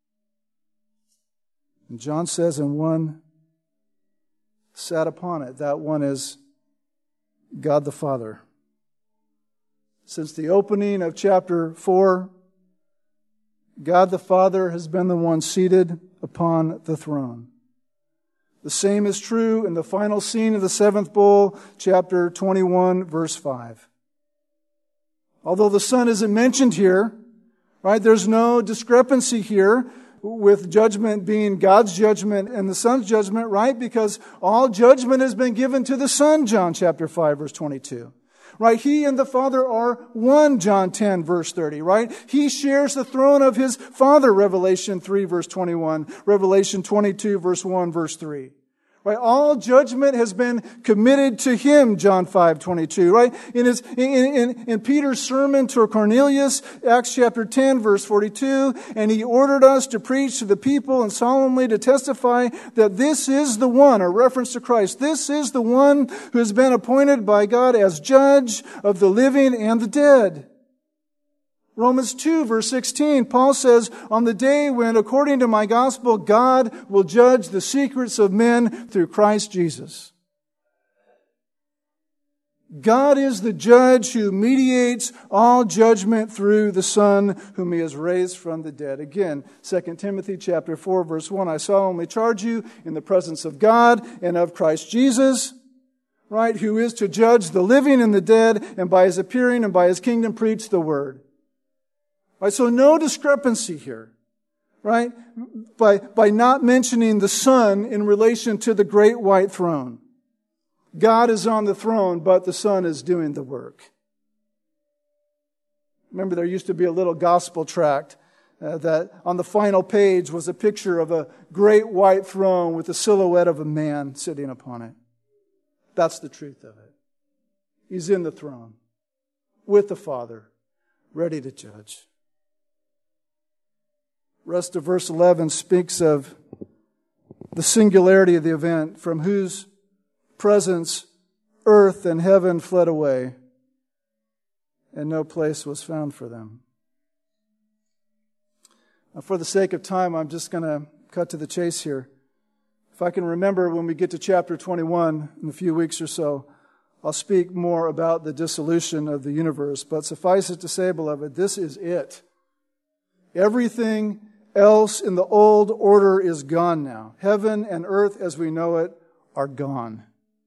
And John says, "And one sat upon it." That one is God the Father. Since the opening of chapter four, God the Father has been the one seated upon the throne. The same is true in the final scene of the seventh bowl, chapter twenty-one, verse five. Although the Son isn't mentioned here, right, there's no discrepancy here with judgment being God's judgment and the Son's judgment, right? Because all judgment has been given to the Son, John chapter five, verse twenty-two. Right? He and the Father are one, John ten, verse thirty, right? He shares the throne of His Father, Revelation three, verse twenty-one, Revelation twenty-two, verse one, verse three. Right? All judgment has been committed to Him, John five twenty-two, right? In his, in, in, in Peter's sermon to Cornelius, Acts chapter ten, verse forty-two, "And he ordered us to preach to the people and solemnly to testify that this is the one," a reference to Christ, "this is the one who has been appointed by God as judge of the living and the dead." Romans two, verse sixteen, Paul says, "On the day when, according to my gospel, God will judge the secrets of men through Christ Jesus." God is the judge who mediates all judgment through the Son whom He has raised from the dead. Again, Second Timothy chapter four, verse one, I solemnly charge you in the presence of God and of Christ Jesus, right, who is to judge the living and the dead, and by His appearing and by His kingdom preach the word. Right, so no discrepancy here, right, by, by not mentioning the Son in relation to the great white throne. God is on the throne, but the Son is doing the work. Remember, there used to be a little gospel tract uh, that on the final page was a picture of a great white throne with the silhouette of a man sitting upon it. That's the truth of it. He's in the throne with the Father, ready to judge. Rest of verse eleven speaks of the singularity of the event, from whose presence earth and heaven fled away, and no place was found for them. Now, for the sake of time, I'm just going to cut to the chase here. If I can remember when we get to chapter twenty-one in a few weeks or so, I'll speak more about the dissolution of the universe. But suffice it to say, beloved, this is it. Everything else in the old order is gone now. Heaven and earth as we know it are gone.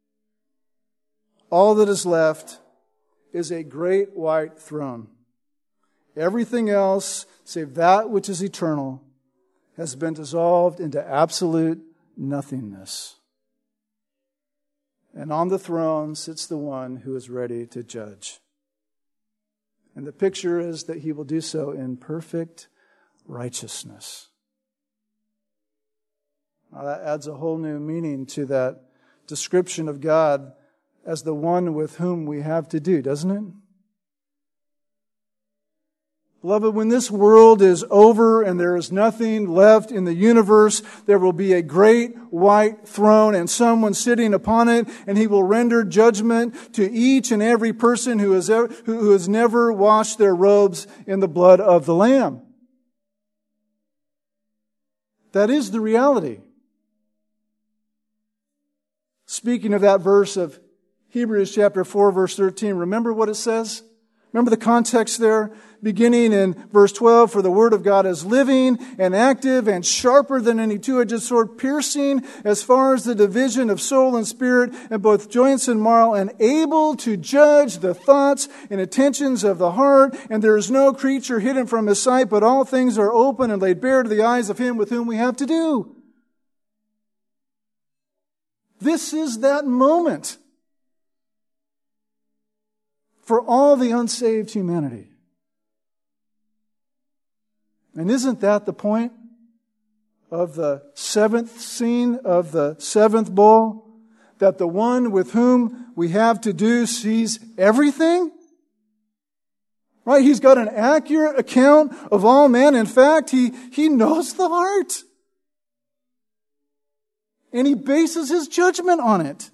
All that is left is a great white throne. Everything else, save that which is eternal, has been dissolved into absolute nothingness. And on the throne sits the one who is ready to judge. And the picture is that He will do so in perfect righteousness. Now that adds a whole new meaning to that description of God as the one with whom we have to do, doesn't it? Beloved, when this world is over and there is nothing left in the universe, there will be a great white throne and someone sitting upon it, and He will render judgment to each and every person who has, ever, who has never washed their robes in the blood of the Lamb. That is the reality. Speaking of that verse of Hebrews chapter four, verse thirteen, remember what it says? Remember the context there? Beginning in verse twelve, for the word of God is living and active and sharper than any two-edged sword, piercing as far as the division of soul and spirit and both joints and marrow, and able to judge the thoughts and intentions of the heart. And there is no creature hidden from His sight, but all things are open and laid bare to the eyes of Him with whom we have to do. This is that moment for all the unsaved humanity. And isn't that the point of the seventh scene of the seventh bowl? That the one with whom we have to do sees everything? Right? He's got an accurate account of all men. In fact, he, he knows the heart. And He bases His judgment on it.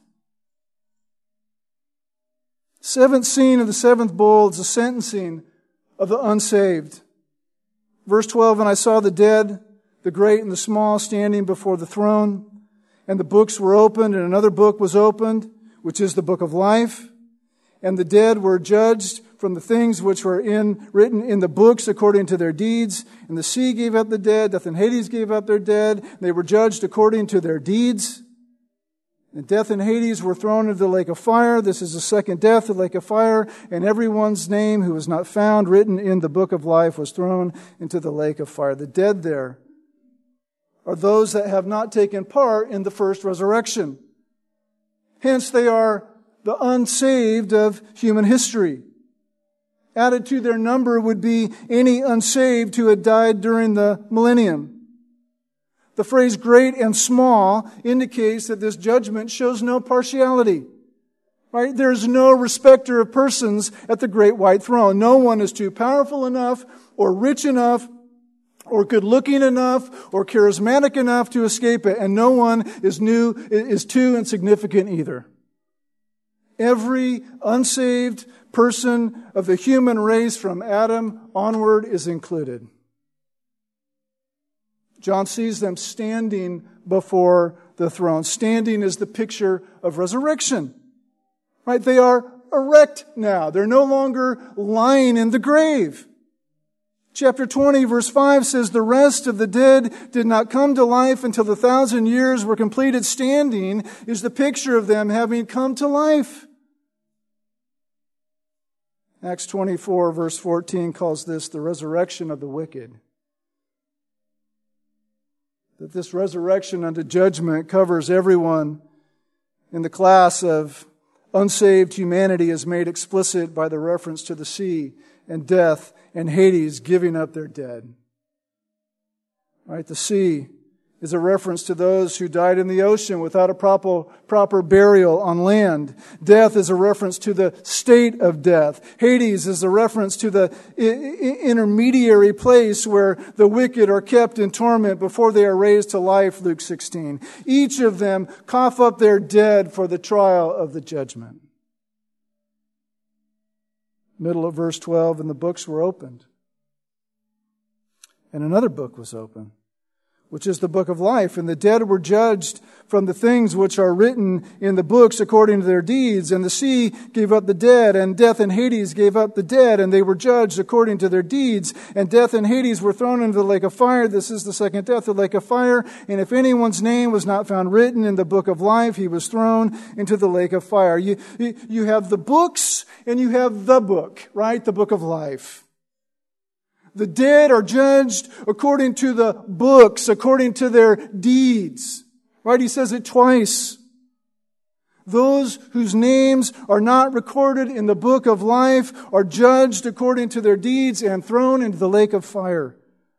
Seventh scene of the seventh bowl is the sentencing of the unsaved. Verse twelve, and I saw the dead, the great and the small, standing before the throne, and the books were opened, and another book was opened, which is the book of life. And the dead were judged from the things which were in written in the books according to their deeds. And the sea gave up the dead, death and Hades gave up their dead. They were judged according to their deeds. And death and Hades were thrown into the lake of fire. This is the second death, the lake of fire. And everyone's name who was not found written in the book of life was thrown into the lake of fire. The dead there are those that have not taken part in the first resurrection. Hence, they are the unsaved of human history. Added to their number would be any unsaved who had died during the millennium. The phrase great and small indicates that this judgment shows no partiality. Right? There's no respecter of persons at the great white throne. No one is too powerful enough or rich enough or good-looking enough or charismatic enough to escape it. And no one is new, is too insignificant either. Every unsaved person of the human race from Adam onward is included. John sees them standing before the throne. Standing is the picture of resurrection. Right? They are erect now. They're no longer lying in the grave. Chapter twenty, verse five says, the rest of the dead did not come to life until the thousand years were completed. Standing is the picture of them having come to life. Acts twenty-four, verse fourteen calls this the resurrection of the wicked. That this resurrection unto judgment covers everyone in the class of unsaved humanity is made explicit by the reference to the sea and death and Hades giving up their dead. Right? The sea is a reference to those who died in the ocean without a proper, proper burial on land. Death is a reference to the state of death. Hades is a reference to the I- intermediary place where the wicked are kept in torment before they are raised to life, Luke sixteen. Each of them cough up their dead for the trial of the judgment. Middle of verse twelve, and the books were opened. And another book was opened, which is the book of life. And the dead were judged from the things which are written in the books according to their deeds. And the sea gave up the dead, and death and Hades gave up the dead, and they were judged according to their deeds. And death and Hades were thrown into the lake of fire. This is the second death, the lake of fire. And if anyone's name was not found written in the book of life, he was thrown into the lake of fire. You, you have the books and you have the book, right? The book of life. The dead are judged according to the books, according to their deeds. Right? He says it twice. Those whose names are not recorded in the book of life are judged according to their deeds and thrown into the lake of fire.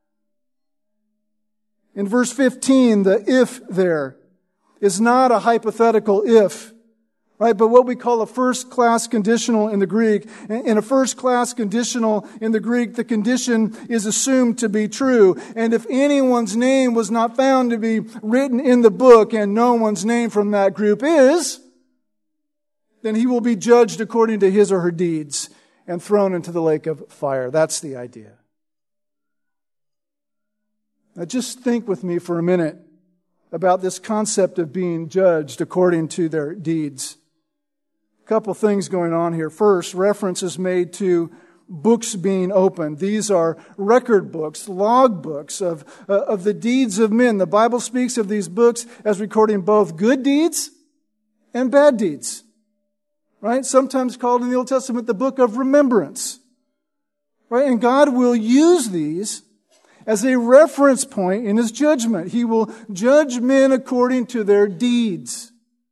In verse fifteen, the if there is not a hypothetical if. Right, but what we call a first-class conditional in the Greek. In a first-class conditional in the Greek, the condition is assumed to be true. And if anyone's name was not found to be written in the book, and no one's name from that group is, then he will be judged according to his or her deeds and thrown into the lake of fire. That's the idea. Now just think with me for a minute about this concept of being judged according to their deeds. Couple things going on here. First, reference is made to books being opened. These are record books, log books of, uh, of the deeds of men. The Bible speaks of these books as recording both good deeds and bad deeds. Right? Sometimes called in the Old Testament the book of remembrance. Right? And God will use these as a reference point in His judgment. He will judge men according to their deeds.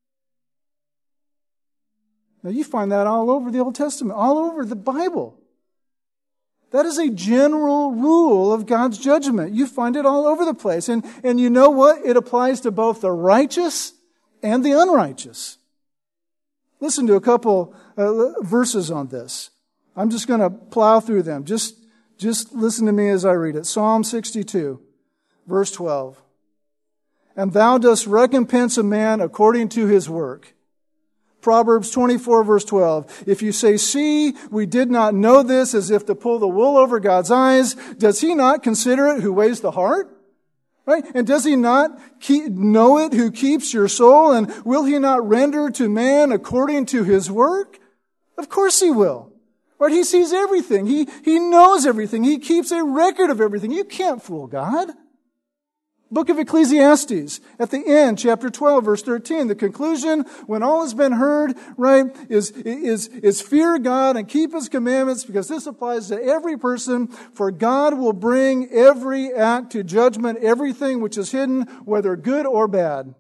Now you find that all over the Old Testament, all over the Bible. That is a general rule of God's judgment. You find it all over the place. And, and you know what? It applies to both the righteous and the unrighteous. Listen to a couple uh, verses on this. I'm just going to plow through them. Just, just listen to me as I read it. Psalm sixty-two, verse twelve. And thou dost recompense a man according to his work. Proverbs twenty-four, verse twelve. If you say, see, we did not know this, as if to pull the wool over God's eyes, does He not consider it who weighs the heart? Right? And does He not keep, know it who keeps your soul? And will He not render to man according to his work? Of course He will. Right? He sees everything. He, he knows everything. He keeps a record of everything. You can't fool God. Book of Ecclesiastes, at the end, chapter twelve, verse thirteen, the conclusion, when all has been heard, right, is, is, is fear God and keep His commandments, because this applies to every person, for God will bring every act to judgment, everything which is hidden, whether good or bad.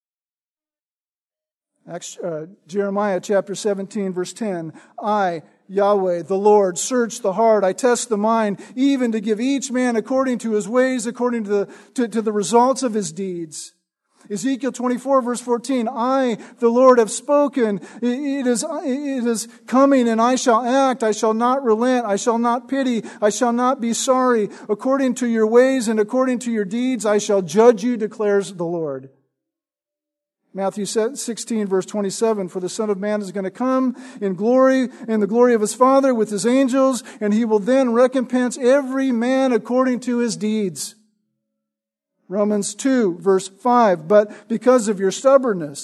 Acts, uh, Jeremiah chapter seventeen, verse ten, I, Yahweh, the Lord, search the heart. I test the mind, even to give each man according to his ways, according to the, to, to the results of his deeds. Ezekiel twenty-four, verse fourteen, I, the Lord, have spoken. It is, it is coming, and I shall act. I shall not relent. I shall not pity. I shall not be sorry. According to your ways and according to your deeds, I shall judge you, declares the Lord. Matthew sixteen, verse twenty-seven, for the Son of Man is going to come in glory, in the glory of His Father with His angels, and He will then recompense every man according to his deeds. Romans two, verse five, but because of your stubbornness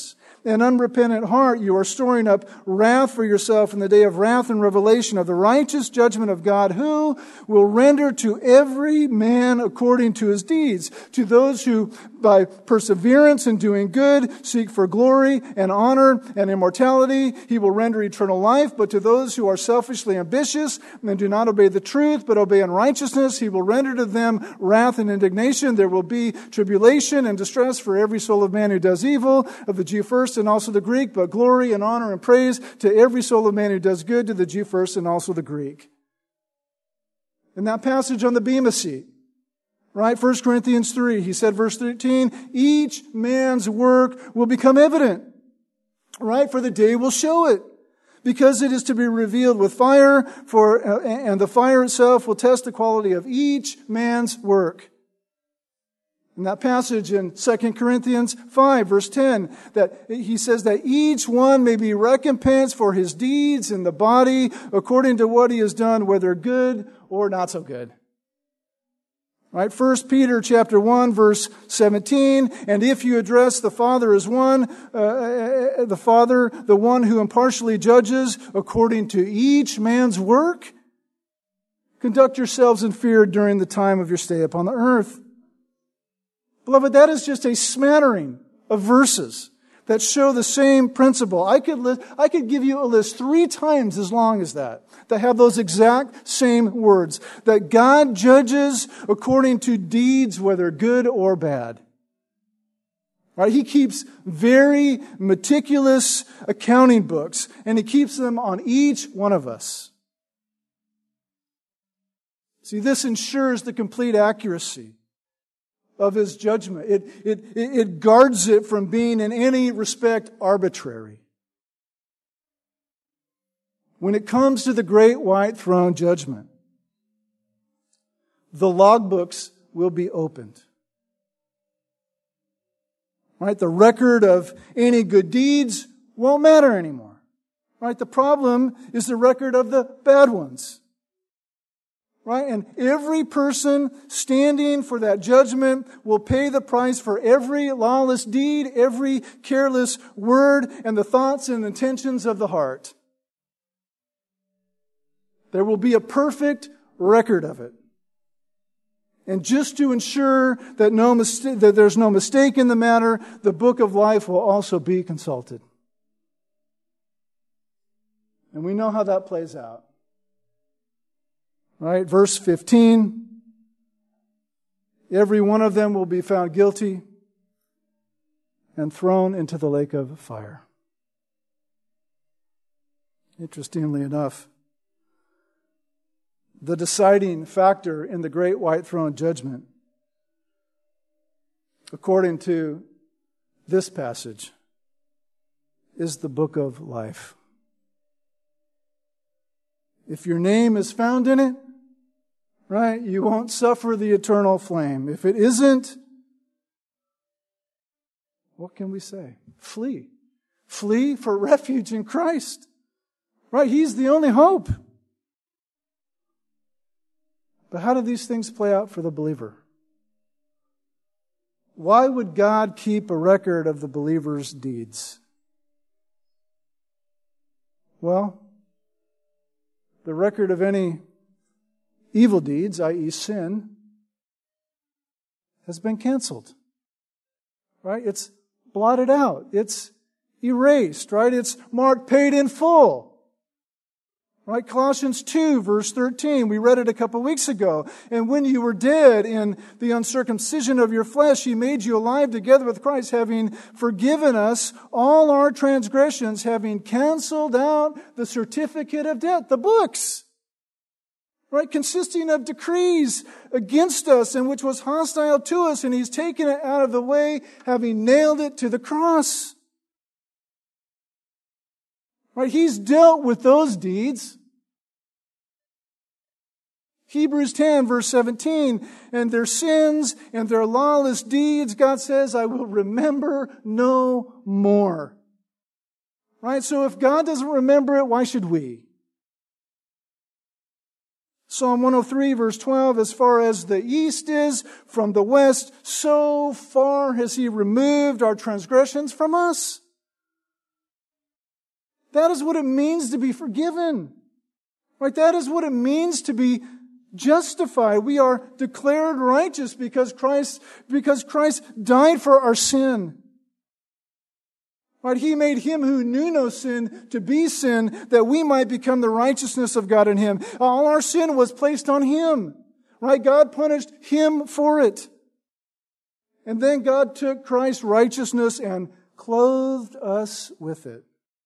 an unrepentant heart, you are storing up wrath for yourself in the day of wrath and revelation of the righteous judgment of God, who will render to every man according to his deeds. To those who, by perseverance in doing good, seek for glory and honor and immortality, he will render eternal life. But to those who are selfishly ambitious and do not obey the truth, but obey unrighteousness, he will render to them wrath and indignation. There will be tribulation and distress for every soul of man who does evil, of the Jew first and also the Greek, but glory and honor and praise to every soul of man who does good, to the Jew first and also the Greek. In that passage on the Bema seat, right, First Corinthians three, he said, verse thirteen, each man's work will become evident, right, for the day will show it, because it is to be revealed with fire, for uh, and the fire itself will test the quality of each man's work. In that passage in Second Corinthians five, verse ten, that he says that each one may be recompensed for his deeds in the body according to what he has done, whether good or not so good. Right? First Peter chapter one, verse seventeen, and if you address the Father as one, uh, the Father, the one who impartially judges according to each man's work, conduct yourselves in fear during the time of your stay upon the earth. Beloved, that is just a smattering of verses that show the same principle. I could list, I could give you a list three times as long as that, that have those exact same words. That God judges according to deeds, whether good or bad. Right? He keeps very meticulous accounting books, and He keeps them on each one of us. See, this ensures the complete accuracy of His judgment. It, it, it guards it from being in any respect arbitrary. When it comes to the great white throne judgment, the logbooks will be opened. Right? The record of any good deeds won't matter anymore. Right? The problem is the record of the bad ones. Right? And every person standing for that judgment will pay the price for every lawless deed, every careless word, and the thoughts and intentions of the heart. There will be a perfect record of it. And just to ensure that no mistake, that there's no mistake in the matter, the book of life will also be consulted. And we know how that plays out. Right, verse fifteen, every one of them will be found guilty and thrown into the lake of fire. Interestingly enough, the deciding factor in the great white throne judgment, according to this passage, is the book of life. If your name is found in it, right, you won't suffer the eternal flame. If it isn't, what can we say? Flee. Flee for refuge in Christ. Right, He's the only hope. But how do these things play out for the believer? Why would God keep a record of the believer's deeds? Well, the record of any evil deeds, that is sin, has been canceled. Right? It's blotted out. It's erased. Right? It's marked paid in full. Right? Colossians two, verse thirteen, we read it a couple weeks ago. And when you were dead in the uncircumcision of your flesh, He made you alive together with Christ, having forgiven us all our transgressions, having canceled out the certificate of debt, the books. Right? Consisting of decrees against us and which was hostile to us, and He's taken it out of the way, having nailed it to the cross. Right? He's dealt with those deeds. Hebrews ten, verse seventeen, and their sins and their lawless deeds, God says, I will remember no more. Right? So if God doesn't remember it, why should we? Psalm one oh three, verse twelve, as far as the east is from the west, so far has He removed our transgressions from us. That is what it means to be forgiven. Right? That is what it means to be justified. We are declared righteous because Christ, because Christ died for our sin. Right? He made Him who knew no sin to be sin, that we might become the righteousness of God in Him. All our sin was placed on Him. Right? God punished Him for it. And then God took Christ's righteousness and clothed us with it.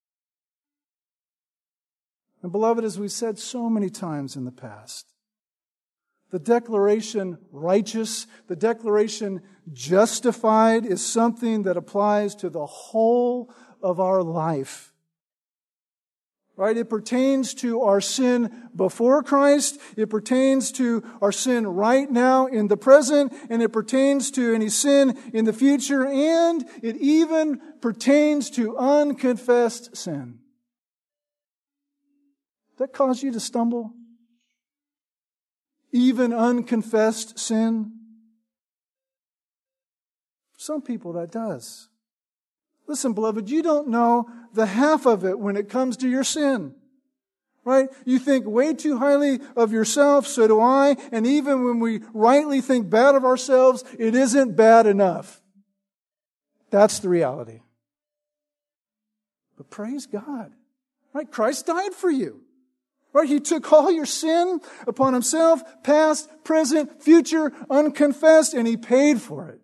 And beloved, as we've said so many times in the past, the declaration righteous, the declaration justified is something that applies to the whole of our life. Right? It pertains to our sin before Christ. It pertains to our sin right now in the present. And it pertains to any sin in the future. And it even pertains to unconfessed sin. Does that cause you to stumble? Even unconfessed sin? For some people that does. Listen, beloved, you don't know the half of it when it comes to your sin. Right? You think way too highly of yourself, so do I. And even when we rightly think bad of ourselves, it isn't bad enough. That's the reality. But praise God. Right? Christ died for you. Right? He took all your sin upon Himself, past, present, future, unconfessed, and He paid for it.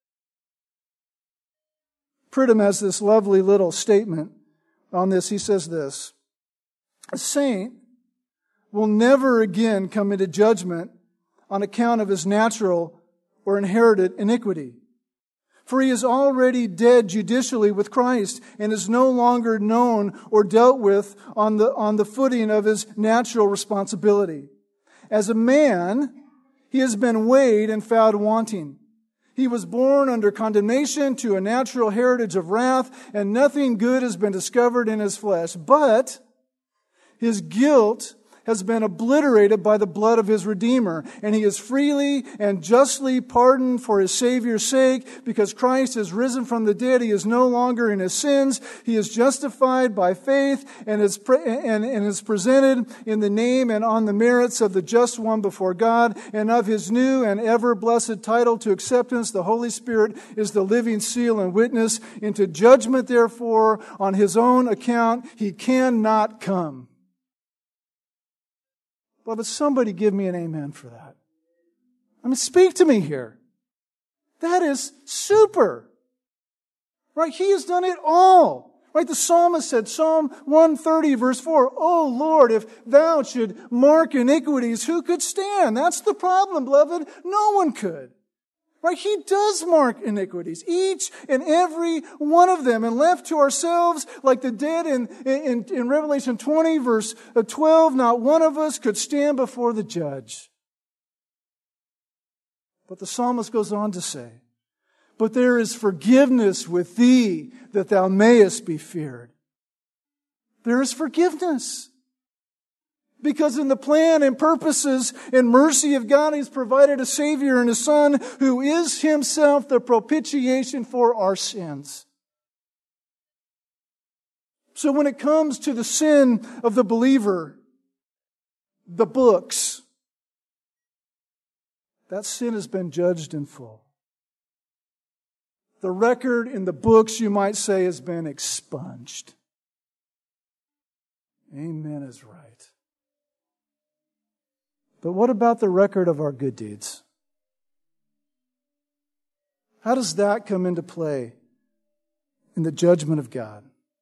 Pridham has this lovely little statement on this. He says this: a saint will never again come into judgment on account of his natural or inherited iniquity. For he is already dead judicially with Christ and is no longer known or dealt with on the, on the footing of his natural responsibility. As a man, he has been weighed and found wanting. He was born under condemnation to a natural heritage of wrath, and nothing good has been discovered in his flesh. But his guilt has been obliterated by the blood of his Redeemer, and he is freely and justly pardoned for his Savior's sake. Because Christ is risen from the dead, he is no longer in his sins. He is justified by faith and is, pre- and, and is presented in the name and on the merits of the just one before God, and of his new and ever blessed title to acceptance. The Holy Spirit is the living seal and witness. Into judgment, therefore, on his own account, he cannot come. Well, but somebody give me an amen for that. I mean, speak to me here. That is super. Right? He has done it all. Right? The psalmist said, Psalm one thirty, verse four, "Oh Lord, if thou should mark iniquities, who could stand?" That's the problem, beloved. No one could. Right? He does mark iniquities, each and every one of them. And left to ourselves, like the dead in, in, in Revelation twenty, verse twelve, not one of us could stand before the judge. But the psalmist goes on to say, "But there is forgiveness with thee, that thou mayest be feared." There is forgiveness. Because in the plan and purposes and mercy of God, He's provided a Savior and a Son who is Himself the propitiation for our sins. So when it comes to the sin of the believer, the books, that sin has been judged in full. The record in the books, you might say, has been expunged. Amen is right. But what about the record of our good deeds? How does that come into play in the judgment of God?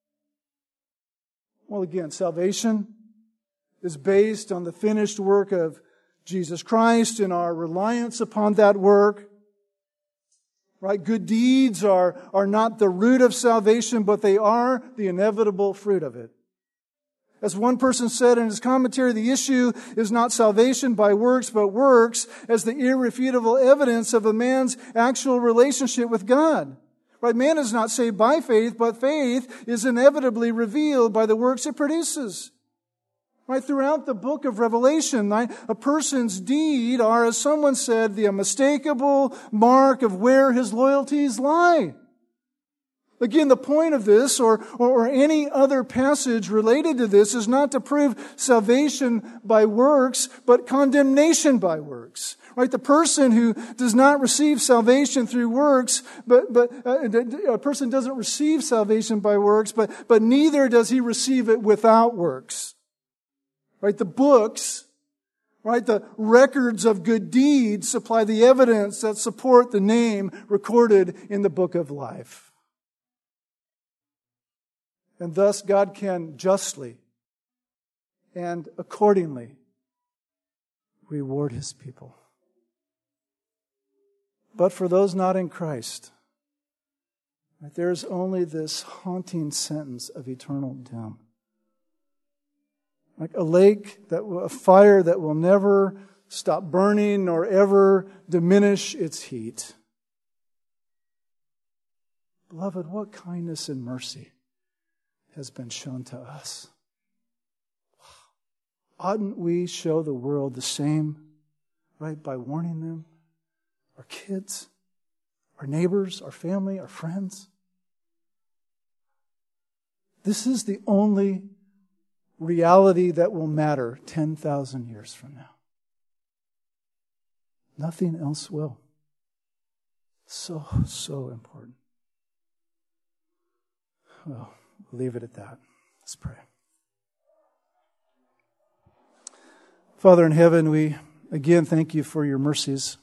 Well, again, salvation is based on the finished work of Jesus Christ and our reliance upon that work. Right? Good deeds are, are not the root of salvation, but they are the inevitable fruit of it. As one person said in his commentary, the issue is not salvation by works, but works as the irrefutable evidence of a man's actual relationship with God. Right? Man is not saved by faith, but faith is inevitably revealed by the works it produces. Right? Throughout the book of Revelation, right, a person's deed are, as someone said, the unmistakable mark of where his loyalties lie. Again, the point of this or, or any other passage related to this is not to prove salvation by works, but condemnation by works. Right? The person who does not receive salvation through works, but, but uh, a person doesn't receive salvation by works, but, but neither does he receive it without works. Right? The books, right? The records of good deeds supply the evidence that support the name recorded in the book of life. And thus God can justly and accordingly reward His people. But for those not in Christ, right, there is only this haunting sentence of eternal doom. Like a lake, that a fire that will never stop burning nor ever diminish its heat. Beloved, what kindness and mercy has been shown to us. Oughtn't we show the world the same, right, by warning them, our kids, our neighbors, our family, our friends? This is the only reality that will matter ten thousand years from now. Nothing else will. So, so important. Well, we'll leave it at that. Let's pray. Father in heaven, we again thank you for your mercies.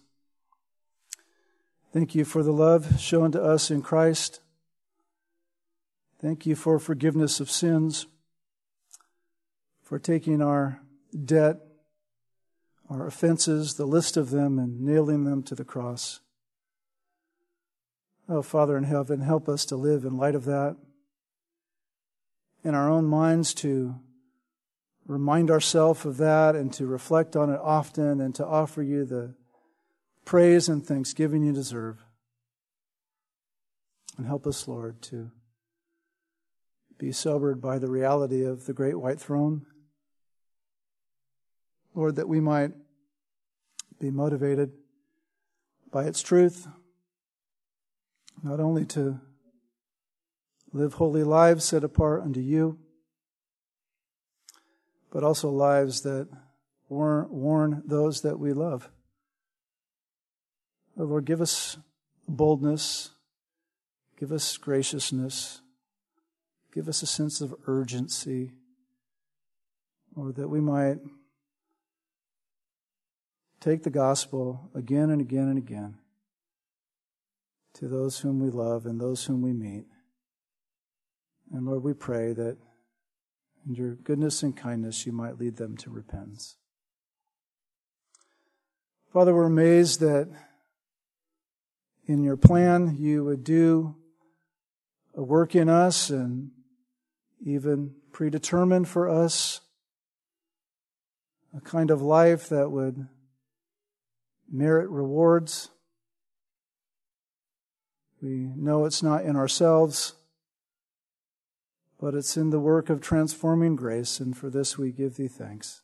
Thank you for the love shown to us in Christ. Thank you for forgiveness of sins, for taking our debt, our offenses, the list of them, and nailing them to the cross. Oh, Father in heaven, help us to live in light of that. In our own minds, to remind ourselves of that and to reflect on it often and to offer you the praise and thanksgiving you deserve. And help us, Lord, to be sobered by the reality of the great white throne. Lord, that we might be motivated by its truth, not only to live holy lives set apart unto you, but also lives that warn, warn those that we love. Oh, Lord, give us boldness, give us graciousness, give us a sense of urgency, or that we might take the gospel again and again and again to those whom we love and those whom we meet. And Lord, we pray that in your goodness and kindness you might lead them to repentance. Father, we're amazed that in your plan you would do a work in us and even predetermine for us a kind of life that would merit rewards. We know it's not in ourselves, but it's in the work of transforming grace, and for this we give thee thanks.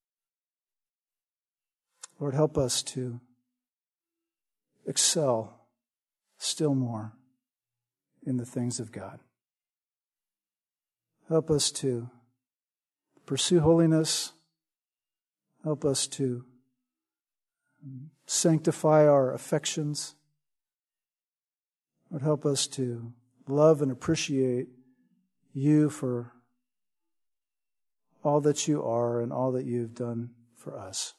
Lord, help us to excel still more in the things of God. Help us to pursue holiness. Help us to sanctify our affections. Lord, help us to love and appreciate you for all that you are and all that you've done for us.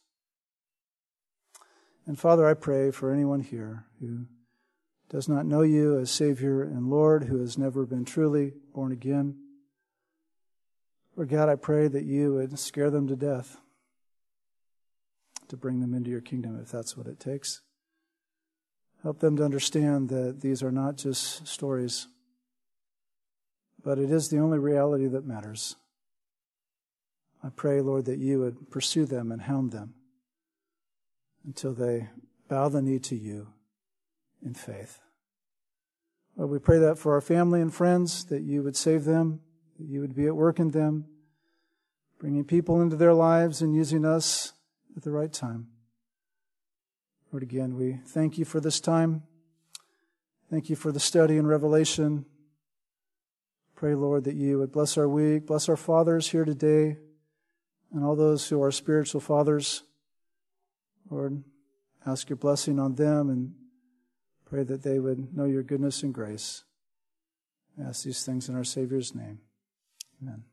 And Father, I pray for anyone here who does not know you as Savior and Lord, who has never been truly born again. Lord God, I pray that you would scare them to death to bring them into your kingdom, if that's what it takes. Help them to understand that these are not just stories, but it is the only reality that matters. I pray, Lord, that you would pursue them and hound them until they bow the knee to you in faith. Lord, we pray that for our family and friends, that you would save them, that you would be at work in them, bringing people into their lives and using us at the right time. Lord, again, we thank you for this time. Thank you for the study in Revelation. Pray, Lord, that you would bless our week, bless our fathers here today, and all those who are spiritual fathers. Lord, ask your blessing on them and pray that they would know your goodness and grace. I ask these things in our Savior's name. Amen.